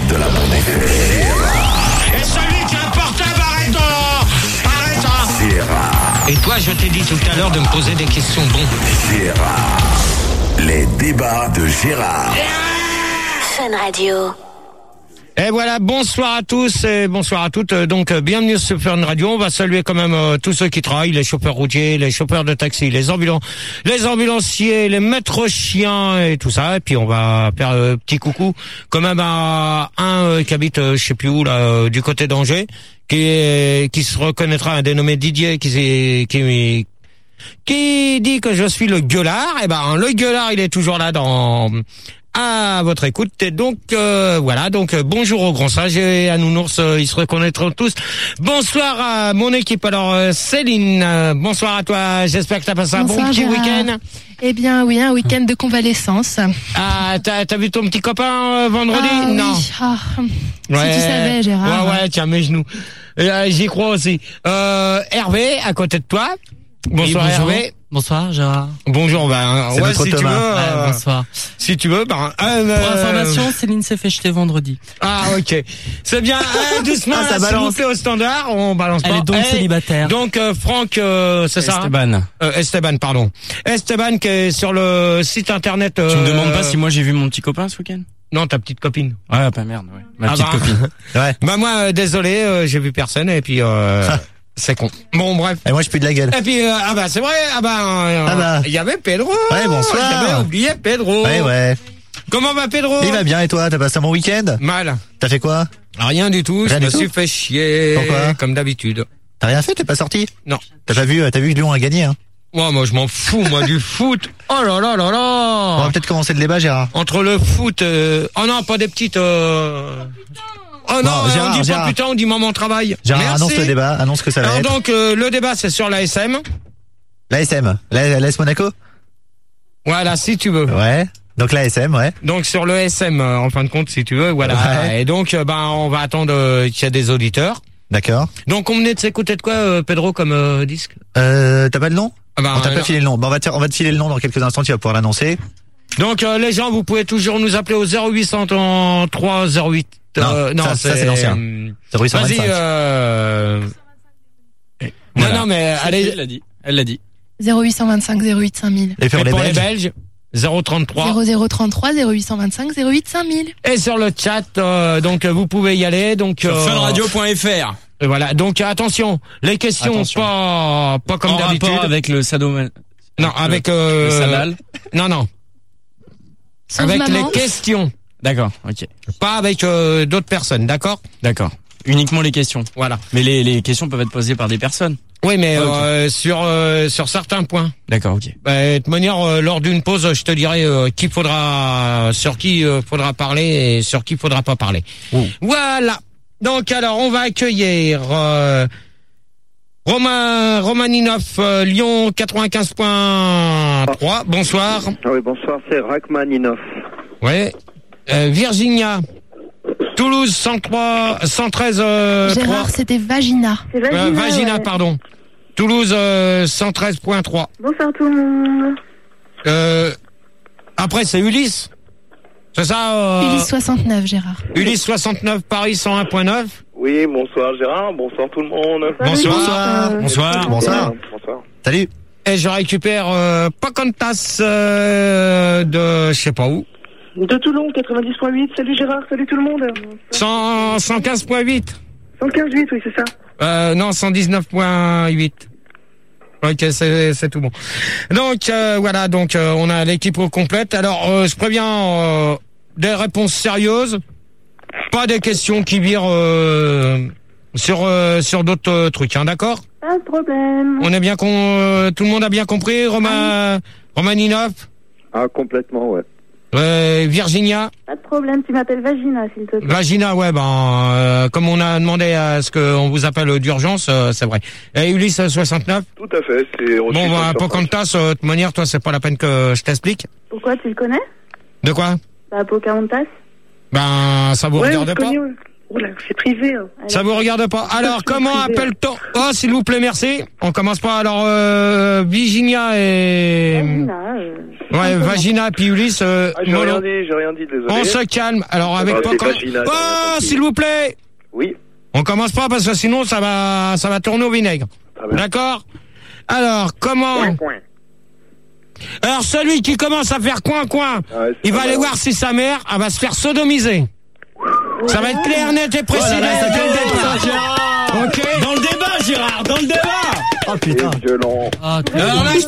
de la bande FM. Et celui qui a un portable, arrête. Gérard. Et toi, je t'ai dit tout à l'heure de me poser des questions Gérard. Les débats de Gérard. Fun Radio. Et voilà, bonsoir à tous et bonsoir à toutes. Donc, bienvenue sur Fun Radio. On va saluer quand même tous ceux qui travaillent, les chauffeurs routiers, les chauffeurs de taxi, les ambulanciers, les maîtres chiens et tout ça. Et puis, on va faire petit coucou quand même à un qui habite, je sais plus où, là, du côté d'Angers, qui se reconnaîtra, un dénommé Didier, qui dit que je suis le gueulard. Et ben, le gueulard, il est toujours là à votre écoute. Et donc voilà, donc bonjour aux grands sages et à Nounours, ils se reconnaîtront tous. Bonsoir à mon équipe. Alors Céline, bonsoir à toi, j'espère que t'as passé un bon petit week-end. Eh bien oui, un week-end de convalescence. Ah, t'as vu ton petit copain vendredi? Non. Oui. Ouais. Si tu savais, Gérard. Ouais, tiens, mes genoux. J'y crois aussi. Hervé, à côté de toi. Bonsoir, oui, Hervé. Bonsoir Gérard. Bonjour, ouais, si tu veux. Bonsoir. Si tu veux, pour information, Céline s'est fait jeter vendredi. Ah, ok. C'est bien. Doucement, ça s'il vous plaît, au standard. On balance pas. Elle est donc célibataire. Donc, Franck, c'est ça? Esteban, pardon. Esteban, qui est sur le site internet. Tu me demandes pas si moi j'ai vu mon petit copain ce week-end? Non, ta petite copine. Ouais, pas merde, ouais. Ma petite copine. Ouais. Bah, moi, désolé, j'ai vu personne, et puis, c'est con. Bon, bref. Et moi, je pue de la gueule. Et puis, c'est vrai, il y avait Pedro. Ouais, bonsoir. J'avais oublié Pedro. Ouais. Comment va Pedro? Il va bien, et toi? T'as passé un bon week-end? Mal. T'as fait quoi? Rien du tout. Je me suis fait chier. Pourquoi? Comme d'habitude. T'as rien fait? T'es pas sorti? Non. T'as vu que Lyon a gagné, hein? Ouais, moi, je m'en fous, moi, du foot. Oh là là là là. On va peut-être commencer le débat, Gérard. Entre le foot, oh non, pas des petites, Oh non, Gérard, on dit pas putain, on dit maman travail. Gérard, merci. annonce le débat, annonce ce que ça va être. Donc, le débat, c'est sur l'ASM. L'ASM, l'AS Monaco? Voilà, si tu veux. Ouais. Donc l'ASM, ouais. Donc sur le SM, en fin de compte, si tu veux, voilà. Ouais. Et donc, on va attendre qu'il y ait des auditeurs. D'accord. Donc on venait de s'écouter de quoi, Pedro, comme disque? T'as pas le nom? On t'a pas filé le nom. Bon, on va te filer le nom dans quelques instants, tu vas pouvoir l'annoncer. Donc les gens, vous pouvez toujours nous appeler au 0803 08. Non, ça c'est l'ancien. 0825. Vas-y, Non, mais allez. Elle l'a dit. 0825 08 5000. Et pour les Belges 033 0033 0825 08 5000. Et sur le chat, donc vous pouvez y aller. Donc sur funradio.fr. Et voilà. Donc attention, les questions pas comme d'habitude. En rapport avec le sadomas. Non, avec le sadal. Non. Sauf avec maman. les questions. D'accord, ok. Pas avec d'autres personnes, d'accord? D'accord. Uniquement les questions. Voilà. Mais les questions peuvent être posées par des personnes. Oui, mais okay. sur certains points. D'accord, ok. De toute manière, lors d'une pause, je te dirai sur qui faudra parler et sur qui faudra pas parler. Ouh. Voilà. Donc alors, on va accueillir Romaninov, Lyon 95.3. Bonsoir. Oui, bonsoir, c'est Rachmaninov. Ouais. Virginia. Toulouse 113 Gérard, 3. c'était Vagina. C'est Vagina, ouais. Pardon. Toulouse 113.3. Bonsoir tout le monde. Après c'est Ulysse. C'est ça Ulysse 69, Gérard. Ulysse 69, Paris 101.9. Oui, bonsoir Gérard, bonsoir tout le monde. Bonsoir. Salut. Et je récupère Pocahontas de je sais pas où. De Toulon, 90.8. Salut Gérard, salut tout le monde. 115.8. 115.8, oui, c'est ça. Non, 119.8. Ok, c'est tout bon. Donc voilà, donc on a l'équipe complète. Alors je préviens des réponses sérieuses, pas des questions qui virent sur d'autres trucs, hein, d'accord? Pas de problème. On est bien tout le monde a bien compris, Romaninov? Ah, complètement, ouais. Virginia? Pas de problème, tu m'appelles Vagina, s'il te plaît. Vagina, ouais, comme on a demandé à ce qu'on vous appelle d'urgence, c'est vrai. Et Ulysse 69? Tout à fait, Bon, Pocahontas, de toute manière, toi, c'est pas la peine que je t'explique. Pourquoi, tu le connais? De quoi? Pocahontas. Ça vous regarde pas? Oula, c'est privé. Hein. Ça vous regarde pas. Alors, comment appelle-t-on? Oh, s'il vous plaît, merci. On commence pas. Alors, Virginia et... Vagina, Ouais, Vagina puis Ulysse. J'ai rien dit, désolé. On se calme. Alors avec Ah, toi, c'est Vagina, j'ai rien compris. s'il vous plaît. Oui. On commence pas parce que sinon ça va tourner au vinaigre. D'accord? Alors comment? Alors celui qui commence à faire coin, il va aller voir si sa mère, elle va se faire sodomiser. Ça va être clair, net et précis. Ok. Dans le débat, Gérard, dans le débat. Oh putain. Violent. Alors là,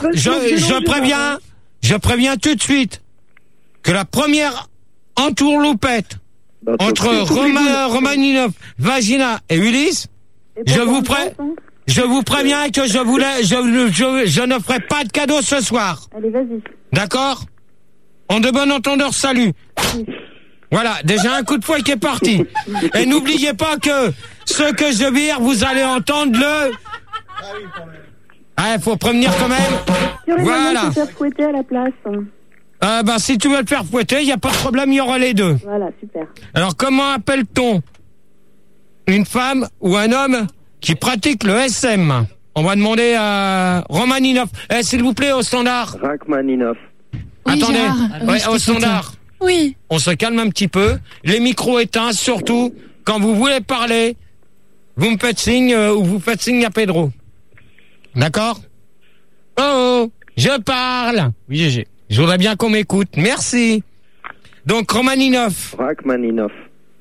je préviens tout de suite que la première entourloupette entre Romaninov, Vagina et Ulysse, je vous préviens que je ne ferai pas de cadeau ce soir. Allez, vas-y. D'accord? En de bon entendeur, salut. Voilà, déjà un coup de fouet qui est parti. Et n'oubliez pas que ce que je vire, vous allez entendre le... Ah, faut prévenir quand même. Tu aurais Voilà. moyen de te faire fouetter à la place. Si tu veux te faire fouetter, il n'y a pas de problème, il y aura les deux. Voilà, super. Alors, comment appelle-t-on une femme ou un homme qui pratique le SM? On va demander à Romaninov. S'il vous plaît, au standard. Rachmaninov. Oui, Attendez, Gérard. Oui, je au t'écoute. standard. Oui. On se calme un petit peu. Les micros éteints, surtout quand vous voulez parler. Vous me faites signe ou vous faites signe à Pedro. D'accord? Oh, je parle. Oui, GG. Je voudrais bien qu'on m'écoute. Merci. Donc, Romaninov. Rachmaninov.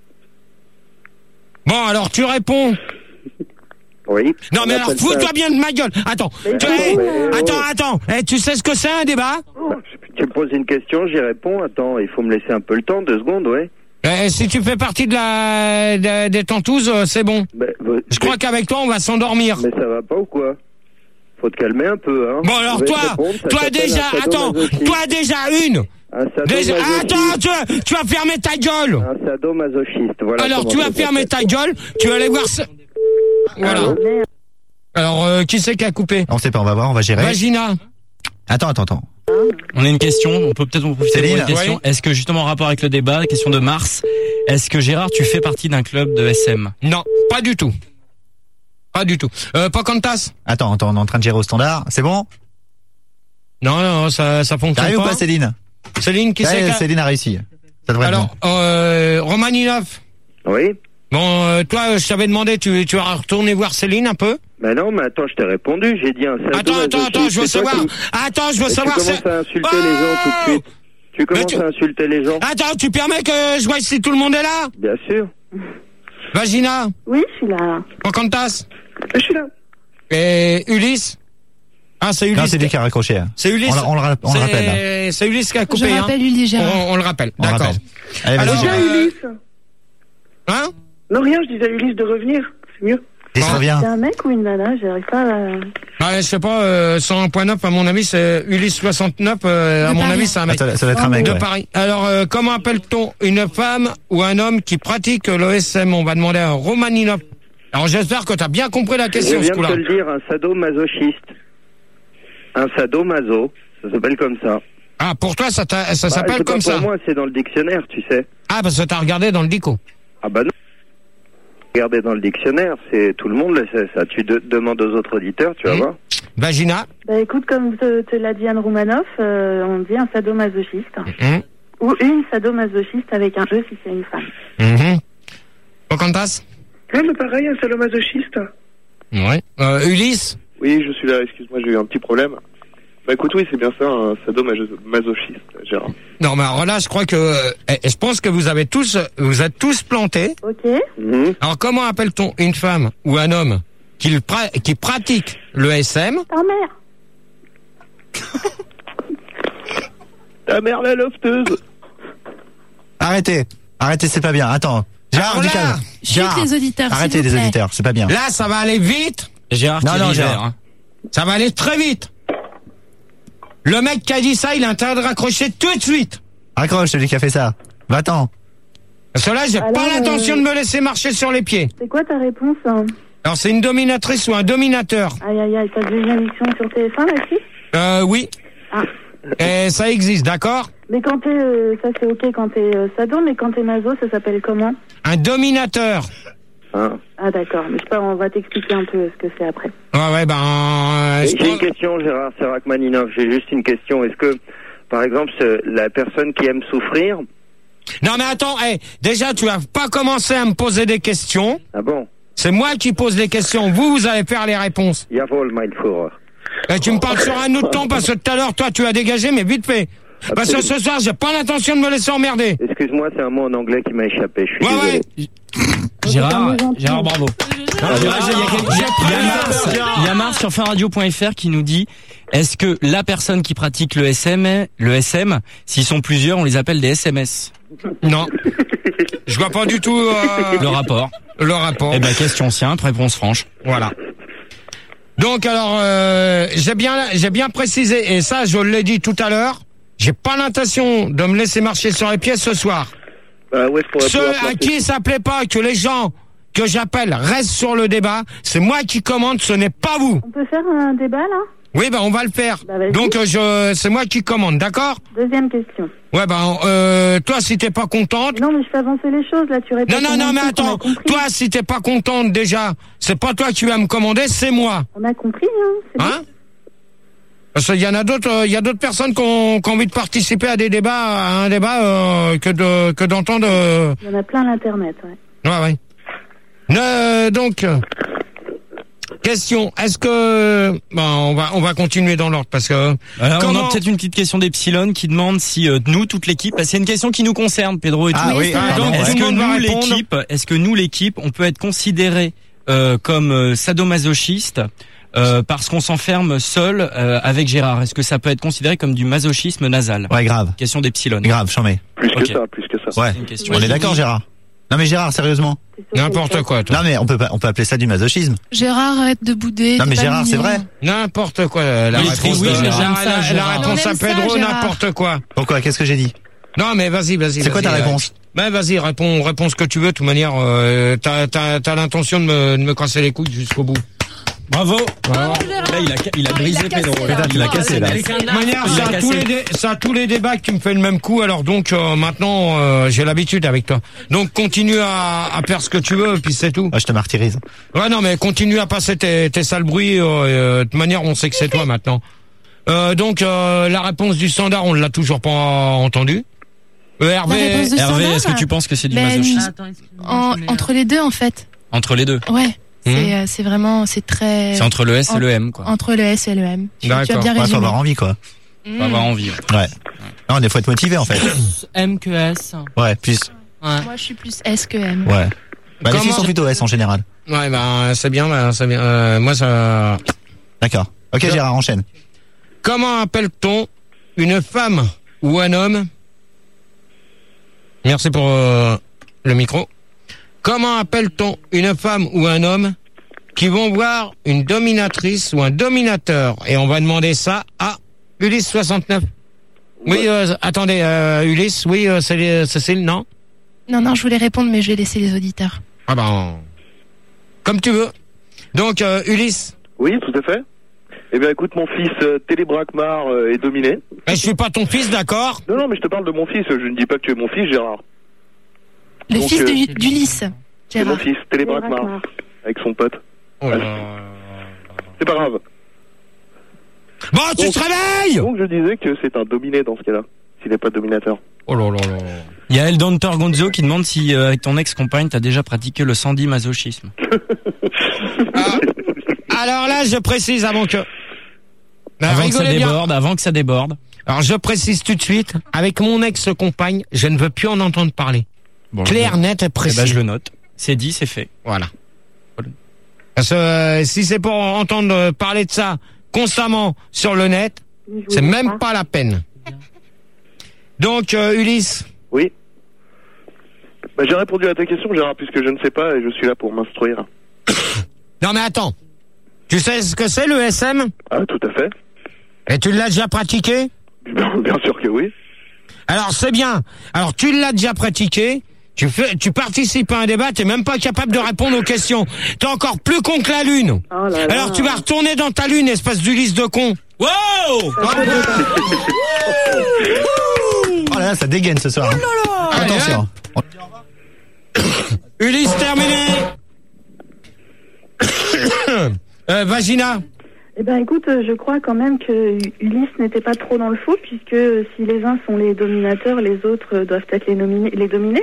Bon, alors tu réponds. Oui. Non, On mais alors appelle fous-toi ça- bien de ma gueule. Attends. Attends. Tu sais ce que c'est un débat? Tu me poses une question, j'y réponds. Attends, il faut me laisser un peu le temps, 2 secondes, ouais. Si tu fais partie des tentouses, c'est bon. Je crois qu'avec toi, on va s'endormir. Mais ça va pas ou quoi? Faut te calmer un peu, hein. Bon, alors Je vais te toi répondre, ça s'appelle déjà, un attends, sadomasochisme. toi déjà une. Un Déjà, sadomasochiste. attends, tu vas fermer ta gueule. Un sadomasochiste, voilà. Alors, comment tu vas ça fermer s'appelle. ta gueule, tu vas aller voir ça. Voilà. Allô Alors, qui c'est qui a coupé? On sait pas, on va voir, on va gérer. Vagina. Attends. On a une question, on peut peut-être en profiter pour Céline, une question. ouais. Est-ce que justement en rapport avec le débat, la question de Mars, est-ce que Gérard, tu fais partie d'un club de SM? Non, pas du tout. Pas du tout. Pocahontas? Attends, on est en train de gérer au standard. C'est bon? Non, ça fonctionne T'arrives ou pas. pas, Céline? Céline, qui c'est qui a... Céline a réussi. Ça devrait être Alors, bon. Romaninov. Oui. Bon, toi, je t'avais demandé, tu vas retourner voir Céline un peu? Mais non, mais attends, je t'ai répondu, j'ai dit un sadomasochiste. Attends, je veux C'est toi savoir. qui- Attends, je veux Et savoir. Tu commences à insulter les gens tout de suite. Tu commences à insulter les gens. Attends, tu permets que je vois si tout le monde est là? Bien sûr. Vagina? Oui, je suis là. Pocahontas? Je suis là. Et Ulysse? Ah, c'est Ulysse. Non, c'est lui qui a raccroché. Hein. C'est Ulysse. On le rappelle. Là. C'est Ulysse qui a coupé. Je rappelle Ulysse Gérard. On le rappelle. On le D'accord. rappelle. Allez, Alors, vas-y. Tiens, Ulysse. Hein? Non, rien, je disais à Ulysse de revenir. C'est mieux. Il se revient. C'est un mec ou une nana? J'arrive pas à... Ouais, je sais pas, 101.9 à mon avis c'est Ulysse 69, à mon Paris. avis c'est un mec. Ça doit être un mec. De Ouais. Paris. Alors, comment appelle-t-on une femme ou un homme qui pratique l'OSM? On va demander à Romaninov. Alors j'espère que tu as bien compris la Je question, ce viens de coup-là. te le dire, un sadomasochiste. Un sadomaso, ça s'appelle comme ça. Ah, pour toi, ça C'est s'appelle pas comme ça. Pour moi, c'est dans le dictionnaire, tu sais. Ah, parce que t'as regardé dans le dico. Ah bah non. Regardez dans le dictionnaire, c'est tout le monde le sait ça. Tu demandes aux autres auditeurs, tu vas voir. Vagina. Bah écoute, comme te l'a dit Anne Roumanoff, on dit un sadomasochiste. Mhm. Ou une sadomasochiste avec un E si c'est une femme. Mhm. Pocahontas. Non, mais pareil, un sadomasochiste. Ouais. Ulysse. Oui, je suis là, excuse-moi, j'ai eu un petit problème. Bah écoute, oui, c'est bien ça, un sadomasochiste, Gérard. Non, mais alors là, je crois que, je pense que vous êtes tous plantés. Ok. Alors, comment appelle-t-on une femme ou un homme qui pratique le SM? Ta mère. Ta mère la lofteuse. Arrêtez, c'est pas bien. Attends. Gérard, Alors du là, calme. Chut Gérard, les auditeurs, arrêtez s'il vous les plaît. auditeurs, c'est pas bien. Là, ça va aller vite. Gérard qui Non, est Gérard. Gérard. Hein. Ça va aller très vite. Le mec qui a dit ça, il a intérêt de raccrocher tout de suite. Raccroche, celui qui a fait ça. Va-t'en. Parce que là, j'ai Alors, pas l'intention de me laisser marcher sur les pieds. C'est quoi ta réponse hein? Alors, c'est une dominatrice ou un dominateur? Aïe, aïe, aïe, t'as vu une émission sur TF1 là-dessus? Oui. Ah. Et ça existe, d'accord? Mais quand t'es... ça c'est ok quand t'es sado, mais quand t'es maso, ça s'appelle comment? Un dominateur. Ah d'accord, mais je sais pas, on va t'expliquer un peu ce que c'est après. Ouais, ben... je J'ai une pense- question, Gérard, c'est Rachmaninov. J'ai juste une question. Est-ce que par exemple, la personne qui aime souffrir. Non mais attends, déjà tu vas pas commencer à me poser des questions. Ah bon? C'est moi qui pose les questions, vous allez faire les réponses. Jawohl, mein Führer. Tu me parles sur un autre ton parce que tout à l'heure, toi, tu as dégagé, mais vite fait. Parce que ce soir, j'ai pas l'intention de me laisser emmerder. Excuse-moi, c'est un mot en anglais qui m'a échappé. Je suis désolé. Gérard, bravo. Il y a Mars sur finradio.fr qui nous dit: est-ce que la personne qui pratique le SM, s'ils sont plusieurs, on les appelle des SMS? Non. Je vois pas du tout le rapport. Eh ben, question simple, réponse franche. Voilà. Donc alors, j'ai bien précisé, et ça je l'ai dit tout à l'heure, j'ai pas l'intention de me laisser marcher sur les pieds ce soir. Ceux à qui ça plaît pas que les gens que j'appelle restent sur le débat, c'est moi qui commande, ce n'est pas vous. On peut faire un débat là? Oui, on va le faire. Vas-y. Donc c'est moi qui commande, d'accord? Deuxième question. Ouais, toi si t'es pas contente. Non mais je fais avancer les choses là, tu réponds. Non, mais attends, toi si t'es pas contente déjà, c'est pas toi qui vas me commander, c'est moi. On a compris, hein? Parce qu'il y en a d'autres, il y a d'autres personnes qui ont envie de participer à des débats, que d'entendre. Il y en a plein à l'internet, ouais. Ouais. Donc, question, est-ce que on va continuer dans l'ordre parce que alors, on a peut-être une petite question d'Epsilon qui demande si nous, toute l'équipe, c'est une question qui nous concerne, Pedro et tout. Donc, est-ce que nous l'équipe, on peut être considéré comme sadomasochiste parce qu'on s'enferme seul avec Gérard? Est-ce que ça peut être considéré comme du masochisme nasal? Ouais, grave. Question d'Epsilon. Grave, j'en mets. Plus que ça. Ouais. On est d'accord, Gérard? Non mais Gérard, sérieusement. N'importe quoi, toi. Non mais on peut appeler ça du masochisme. Gérard, arrête de bouder. Non mais Gérard, c'est vrai. N'importe quoi. La réponse à Pedro, n'importe quoi. Pourquoi? Qu'est-ce que j'ai dit? Non mais vas-y. C'est quoi ta réponse? Vas-y, réponds ce que tu veux. De toute manière, t'as l'intention de me casser les couilles jusqu'au bout. Bravo. Voilà. Là, il a brisé Pedro. Il a cassé là. De toute manière, ça a tous les débats que tu me fais le même coup. Alors donc maintenant, j'ai l'habitude avec toi. Donc continue à faire ce que tu veux, puis c'est tout. Je te martyrise. Ouais, non, mais continue à passer tes sales bruits. De toute manière, on sait que c'est toi maintenant. Donc la réponse du standard, on l'a toujours pas entendue. Hervé, est-ce que tu penses que c'est du masochisme? Entre les deux, en fait. Entre les deux. Ouais. C'est vraiment, c'est très. C'est entre le S et le M, quoi. Entre le S et le M. Tu as bien résumé. Faut avoir envie, quoi. Faut avoir envie. Ouais. Non, des fois être motivé, en fait. M que S. Ouais, plus. Ouais. Moi, je suis plus S que M. Ouais. Les filles sont plutôt S en général. Ouais, c'est bien, moi, ça. D'accord. Ok, Gérard, enchaîne. Comment appelle-t-on une femme ou un homme? Merci pour le micro. Comment appelle-t-on une femme ou un homme qui vont voir une dominatrice ou un dominateur? Et on va demander ça à Ulysse 69. Oui, attendez, Ulysse, oui, c'est Cécile, non? Non, je voulais répondre, mais je vais laisser les auditeurs. Ah comme tu veux. Donc, Ulysse. Oui, tout à fait. Eh bien, écoute, mon fils Télébrakmar est dominé. Je suis pas ton fils, d'accord? Non, mais je te parle de mon fils. Je ne dis pas que tu es mon fils, Gérard. Le fils d'Ulysse. C'est mon fils, Télébrakmar, avec son pote. Oh c'est pas grave. Bon, tu te réveilles! Donc, je disais que c'est un dominé dans ce cas-là, s'il n'est pas dominateur. Oh là. Il y a Eldontor Gonzo qui demande si, avec ton ex-compagne, t'as déjà pratiqué le sandy-masochisme. Alors là, je précise avant que ça déborde. Alors je précise tout de suite, avec mon ex-compagne, je ne veux plus en entendre parler. Bon, clair, net et précis. Eh ben, je le note. C'est dit, c'est fait. Voilà. Parce que si c'est pour entendre parler de ça constamment sur le net, c'est même pas la peine. Donc, Ulysse. Oui. J'ai répondu à ta question, Gérard, puisque je ne sais pas et je suis là pour m'instruire. Non mais attends. Tu sais ce que c'est le SM? Ah, tout à fait. Et tu l'as déjà pratiqué? Bien sûr que oui. Alors c'est bien. Alors tu l'as déjà pratiqué. Tu participes à un débat, t'es même pas capable de répondre aux questions. T'es encore plus con que la lune. Oh là là. Alors tu vas retourner dans ta lune, espèce d'Ulysse de con. Wow! Oh là là, ça dégaine ce soir. Attention. Ulysse terminé. Vagina. Eh ben écoute, je crois quand même que Ulysse n'était pas trop dans le faux, puisque si les uns sont les dominateurs, les autres doivent être les dominés.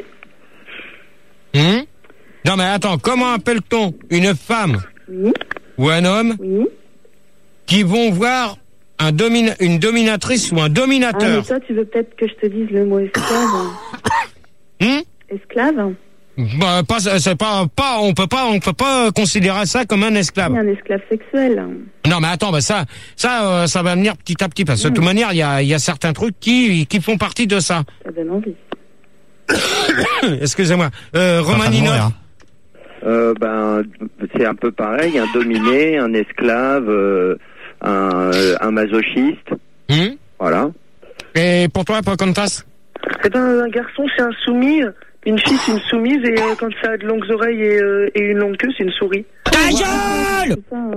Non mais attends, comment appelle-t-on une femme ou un homme qui vont voir une dominatrice ou un dominateur? Ah mais toi tu veux peut-être que je te dise le mot esclave. Esclave? Bah, on peut pas considérer ça comme un esclave. Un esclave sexuel. Non, mais attends, bah ça va venir petit à petit, parce que de toute manière, il y a certains trucs qui font partie de ça. Ça donne envie. Excusez-moi. Romanina. C'est un peu pareil, un dominé, un esclave, un masochiste. Voilà. Et pour toi, Pocahontas? Eh ben, un garçon, c'est un soumis. Une fille, c'est une soumise, et quand ça a de longues oreilles et une longue queue, c'est une souris. Ta gueule!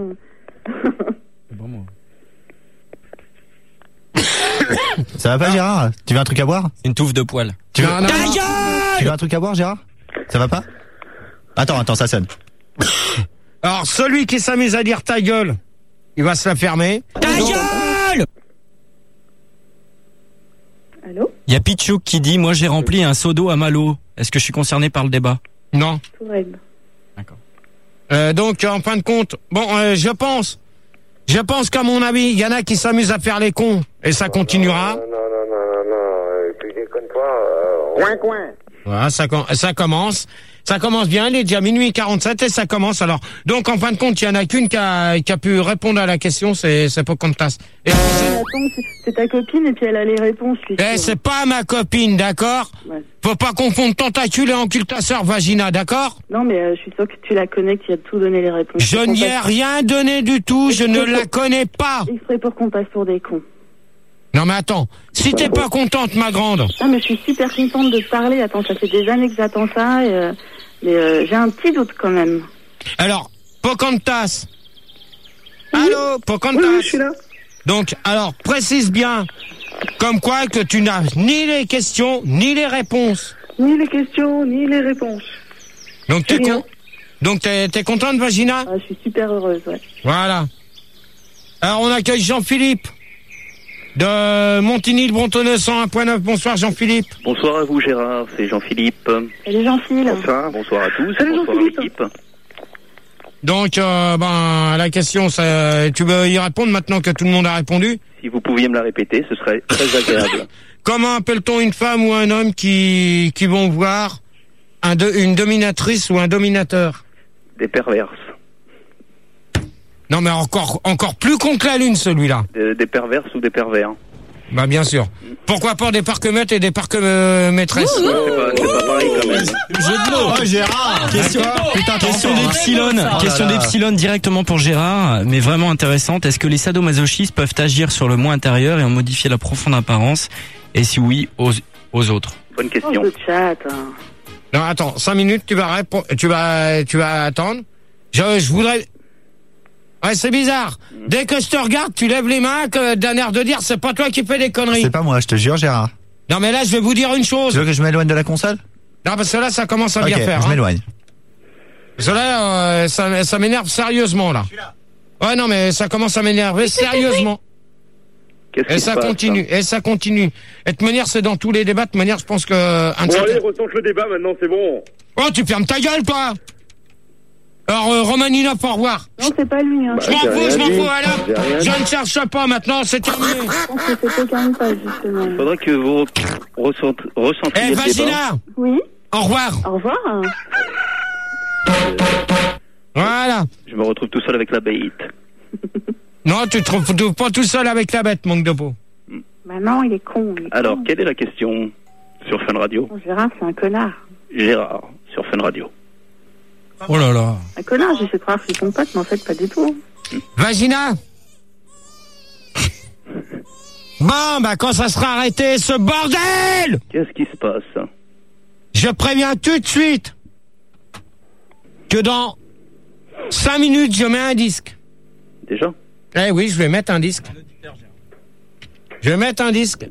Ça va pas, Gérard? Tu veux un truc à boire? Une touffe de poils. Tu veux... Ta gueule! Tu veux un truc à boire, Gérard? Ça va pas? Attends, ça sonne. Alors, celui qui s'amuse à dire ta gueule, il va se la fermer. Ta gueule! Allô? Il y a Pichouk qui dit, moi j'ai rempli un seau d'eau à Malo. Est-ce que je suis concerné par le débat? Non. D'accord. Donc, en fin de compte, je pense qu'à mon avis, il y en a qui s'amusent à faire les cons, et ça continuera. Non, tu déconnes pas. Coin. Voilà, ça commence. Ça commence bien, il est déjà minuit 47 et ça commence alors. Donc en fin de compte, il y en a qu'une qui a pu répondre à la question, c'est Pocahontas. Et attends, c'est ta copine et puis elle a les réponses. c'est pas ma copine, d'accord? Ouais. Faut pas confondre tentacule et occultateur vagina, d'accord? Non mais je suis sûr que tu la connais, que tu as tout donné les réponses. Je n'y ai rien donné du tout, je ne la connais pas. Il serait pour qu'on passe pour des cons. Non mais attends, si t'es pas contente, ma grande. Ah mais je suis super contente de te parler. Attends, ça fait des années que j'attends ça, mais j'ai un petit doute quand même. Alors, Pocahontas. Allô, Pocahontas. Oui, je suis là. Donc, alors, précise bien, comme quoi que tu n'as ni les questions, ni les réponses. Ni les questions, ni les réponses. Donc t'es contente, Vagina? Je suis super heureuse, ouais. Voilà. Alors, on accueille Jean-Philippe de Montigny-le-Bretonneux 101.9. Bonsoir Jean-Philippe. Bonsoir à vous Gérard, c'est Jean-Philippe. Salut Jean-Philippe. Bonsoir à tous. Salut bonsoir à l'équipe. Donc la question, tu veux y répondre maintenant que tout le monde a répondu? Si vous pouviez me la répéter, ce serait très agréable. Comment appelle-t-on une femme ou un homme qui vont voir une dominatrice ou un dominateur? Des perverses. Non mais encore plus con que la lune celui-là. Des perverses ou des pervers? Bah bien sûr. Pourquoi pas des parcs-maîtres et des parcs-maîtresses? C'est pas pareil quand même. Jeu de mots. Oh Gérard. Question d'Epsilon directement pour Gérard, mais vraiment intéressante. Est-ce que les sadomasochistes peuvent agir sur le moi intérieur et en modifier la profonde apparence? Et si oui, aux autres? Bonne question. Le chat. Non attends, 5 minutes, tu vas attendre. Je voudrais... Ouais, c'est bizarre. Dès que je te regarde, tu lèves les mains, d'un air de dire, c'est pas toi qui fais des conneries. C'est pas moi, je te jure, Gérard. Non, mais là, je vais vous dire une chose. Tu veux que je m'éloigne de la console? Non, parce que là, ça commence à bien faire. Je m'éloigne. Parce que là, ça m'énerve sérieusement, là. Ouais, non, mais ça commence à m'énerver sérieusement. Et ça continue, et ça continue. Et de toute manière, c'est dans tous les débats. De toute manière, je pense que... allez, recentre le débat maintenant, c'est bon. Oh, tu fermes ta gueule, toi! Alors, Romanina, au revoir. Non, c'est pas lui, hein. Je m'en fous, alors. Je ne cherche pas, maintenant, c'est terminé. Je pense que c'est Pocahontas, justement. Il faudrait que vous recentriez le Vagina. débat. Oui. Au revoir. Au revoir. Voilà. Je me retrouve tout seul avec la bête. Non, tu te retrouves pas tout seul avec la bête, manque de peau. Bah non, il est con. Alors, quelle est la question sur Fun Radio? Gérard, c'est un connard. Gérard, sur Fun Radio. Oh là là. Un connard, j'essaie de croire que c'est ton pote, mais en fait, pas du tout. Vagina. Bon, bah quand ça sera arrêté, ce bordel! Qu'est-ce qui se passe? Je préviens tout de suite que dans 5 minutes, je mets un disque. Déjà? Eh oui, je vais mettre un disque. Je vais mettre un disque.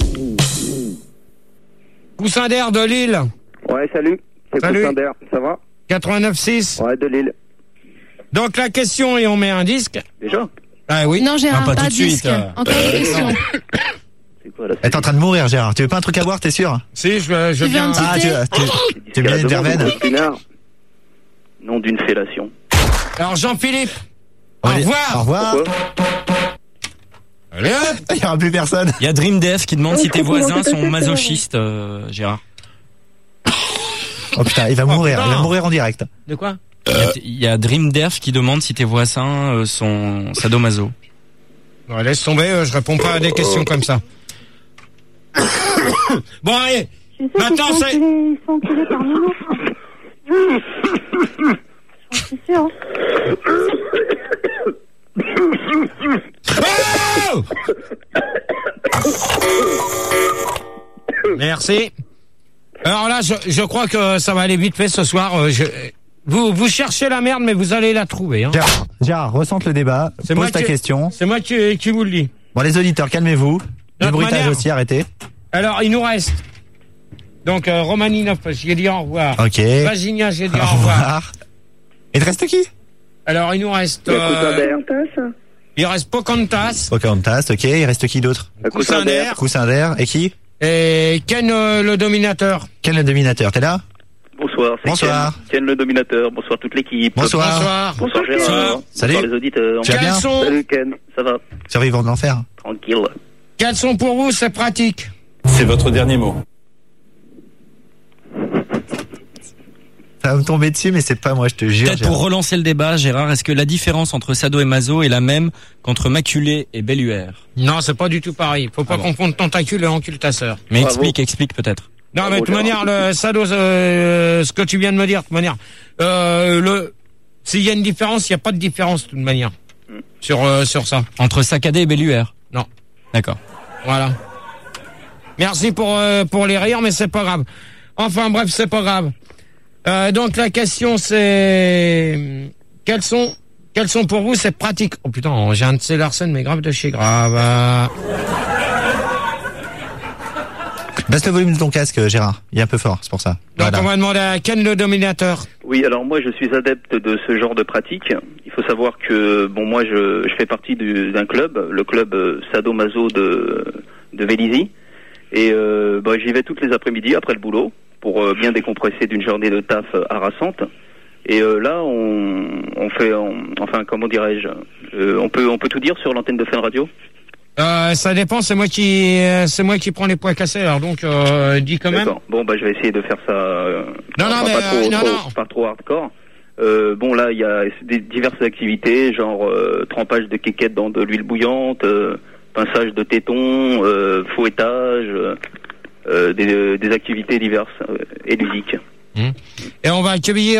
Poussin d'air de Lille. Ouais, salut. C'est Poussin d'air, ça va? 89.6. Ouais, de Lille. Donc la question, et on met un disque. Déjà? Ah oui. Non, Gérard, pas pas tout de suite, disque. Encore une question. C'est quoi là? Elle est en train de mourir, Gérard. Tu veux pas un truc à boire, t'es sûr? Si, je Tu veux viens. un petit Ah, tu veux bien une verveine? Nom d'une fellation. Alors, Jean-Philippe. Au Allez, revoir. Au revoir. Allez, hop. Il y aura plus personne. Il y a DreamDev qui demande si tes voisins sont masochistes, Gérard. Oh putain, il va mourir. putain. Il va mourir en direct. De quoi? Il y a DreamDev qui demande si tes voisins sont sadomaso. Bon, laisse tomber, je réponds pas à des questions comme ça. Bon, allez. Maintenant, c'est... Ils sont enculés par nous. Je suis sûr. Oh merci. Alors là, je crois que ça va aller vite fait ce soir. Vous cherchez la merde, mais vous allez la trouver. Hein. Gérard, ressente le débat. Pose ta question. C'est moi qui vous le dis. Bon, les auditeurs, calmez-vous. Du bruitage aussi, arrêtez. Alors, il nous reste. Donc, Romaninov, j'ai dit au revoir. Ok. Vaginia, j'ai dit au revoir. Il te reste qui? Alors, il nous reste... il reste Pocahontas. Pocahontas, ok. Il reste qui d'autre? Coussin d'air. Coussin d'air. Et qui? Et Ken le dominateur. Ken le dominateur, t'es là? Bonsoir, c'est Bonsoir. Ken le dominateur. Bonsoir toute l'équipe. Bonsoir. Bonsoir Gérard. Salut. Bonsoir les auditeurs. Tu vas bien? Salut Ken, ça va? Survivant de l'enfer. Tranquille. Quels sont pour vous ces pratiques? C'est votre dernier mot. Ça va me tomber dessus, mais c'est pas moi, je te jure. Peut-être pour relancer le débat, Gérard, est-ce que la différence entre sado et maso est la même qu'entre maculé et belluaire? Non, c'est pas du tout pareil. Faut pas confondre tentacule et encultasseur. Mais explique peut-être. Non, mais de toute manière, le sado, ce que tu viens de me dire, de toute manière, s'il y a une différence, il n'y a pas de différence, de toute manière. Sur ça. Entre saccadé et belluaire? Non. D'accord. Voilà. Merci pour les rires, mais c'est pas grave. Enfin, bref, c'est pas grave. Donc, la question, c'est, quels sont pour vous ces pratiques? Oh putain, j'ai un de ces Larsen, mais grave de chez grave. Baisse le volume de ton casque, Gérard. Il est un peu fort, c'est pour ça. Donc, voilà. on va demander à Ken le dominateur. Oui, alors moi je suis adepte de ce genre de pratique. Il faut savoir que bon moi je fais partie d'un club, le club Sadomaso de Vélizy, et j'y vais toutes les après-midi après le boulot pour bien décompresser d'une journée de taf harassante. Et là on fait enfin comment dirais-je, on peut tout dire sur l'antenne de Fun Radio. Ça dépend, c'est moi qui prends les poids cassés, alors donc dis quand même. D'accord. Bon je vais essayer de faire ça pas trop hardcore. Bon là il y a diverses activités genre trempage de quéquettes dans de l'huile bouillante, pinçage de tétons, fouettage, des activités diverses et ludiques. Et on va accueillir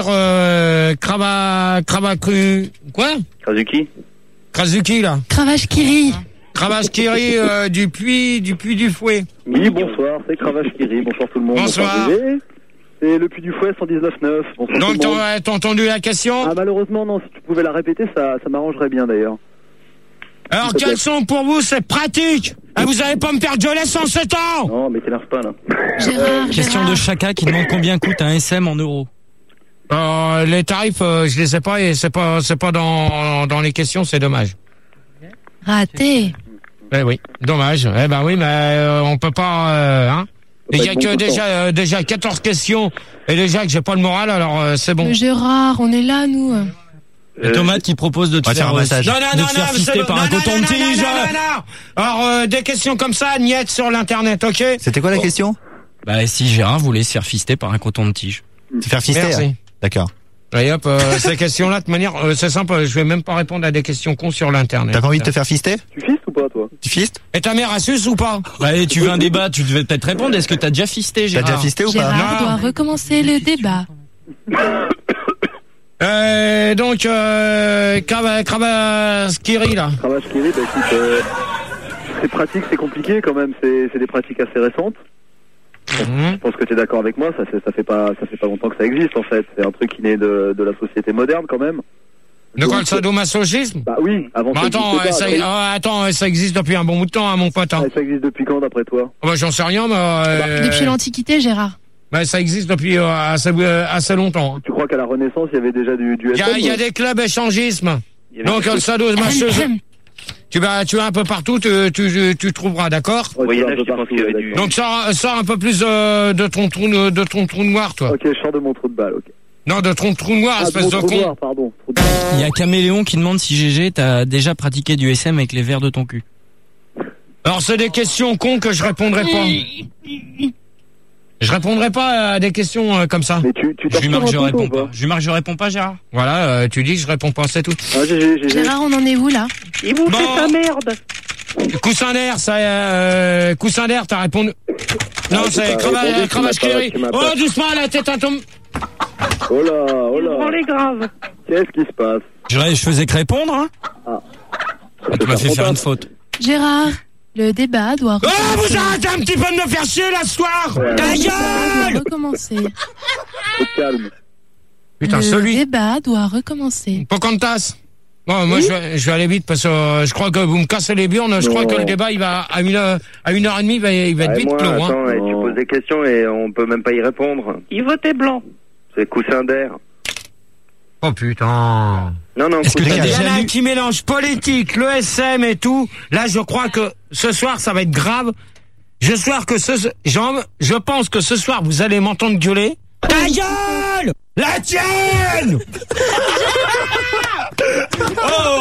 Kravaku quoi? Krasuki là. Kravashkiri. Kravashkiri du puits du Fouet. Oui, bonsoir, c'est Kravashkiri. Bonsoir tout le monde. Bonsoir. C'est le puits du Fouet 119.9. Bonsoir. Donc t'as entendu la question? Ah malheureusement non, si tu pouvais la répéter, ça m'arrangerait bien d'ailleurs. Alors quelles sont pour vous ces pratiques? Vous allez pas me faire gueuler sans 7 ans? Non mais t'énerve pas là. Question de Chaka qui demande combien coûte un SM en euros. Les tarifs, je les sais pas et c'est pas dans les questions, c'est dommage. Raté. Eh oui, dommage. Eh ben oui, mais on peut pas. Hein. Il y a que déjà 14 questions et déjà que j'ai pas le moral, alors c'est bon. Mais Gérard, on est là nous. Et Tomate qui propose de te faire non, fister par un coton-tige. Alors des questions comme ça, niette sur l'internet, ok? C'était quoi la question? Bah si Gérard voulait se faire fister par un coton-tige. Se faire fister? Merci. D'accord. Et hop, ces questions-là, de manière, c'est simple, je vais même pas répondre à des questions cons sur l'internet. T'as pas envie de te faire fister? Tu fistes ou pas, toi? Tu fistes? Et ta mère a suce ou pas? Bah, tu veux un débat, tu devais peut-être répondre. Est-ce que t'as déjà fisté, Gérard? T'as déjà fisté ou pas? Gérard doit recommencer le débat. Donc, Kravaskiri, là. Kravaskiri, bah écoute, c'est pratique, c'est compliqué quand même, c'est des pratiques assez récentes. Je pense que tu es d'accord avec moi, ça fait pas longtemps que ça existe en fait. C'est un truc qui naît de la société moderne quand même. De quoi, le sadomasochisme? Bah oui, avant bah, attends, ça existe depuis un bon bout de temps, hein, mon pote. Hein. Ça existe depuis quand d'après toi? Bah j'en sais rien, mais... Depuis l'Antiquité, Gérard. Bah ça existe depuis assez longtemps. Tu crois qu'à la Renaissance, il y avait déjà du Il y a des clubs échangisme. Donc le sadomasochisme... Tu vas un peu partout, tu trouveras, d'accord? Oui, il y en a, je pense qu'il y avait du... Donc sors un peu plus de ton trou noir, toi. Ok, je sors de mon trou de balle, ok. Non, de ton trou noir, espèce de con. Noir, pardon. Il y a Caméléon qui demande si GG, t'as déjà pratiqué du SM avec les verres de ton cul. Alors c'est des questions cons que je répondrai pas. Je répondrai pas à des questions comme ça. Mais tu je lui marque, je réponds pas. Je lui marque, je réponds pas, Gérard. Voilà, tu dis que je réponds pas, c'est tout. Ah, Gérard, on en est où là? Il vous fait ta merde. Coussin d'air, ça, coussin d'air, t'as répondu. Non, c'est cravache chérie. Oh, doucement, la tête à tombe. Oh là, oh là. Prends les graves. Qu'est-ce qui se passe? Je faisais que répondre, hein. Ah. Tu m'as fait faire une faute. Gérard, le débat doit... Oh, vous arrêtez un petit peu de me faire chier, là, ce soir! Ta gueule! Doit recommencer. Calme. Putain, Le débat doit recommencer. Pocahontas. Bon, moi, je vais aller vite parce que je crois que vous me cassez les burnes. Je crois que le débat, il va à 1h30, il va être vite clos. Attends, tu poses des questions et on peut même pas y répondre. Il votait blanc. C'est coussin d'air. Oh putain. Non, Est-ce que Il t'as y déjà en a lu qui mélange politique, le SM et tout. Là, je crois que ce soir, ça va être grave. Je pense que ce soir, vous allez m'entendre gueuler. Ta gueule! La tienne! Oh,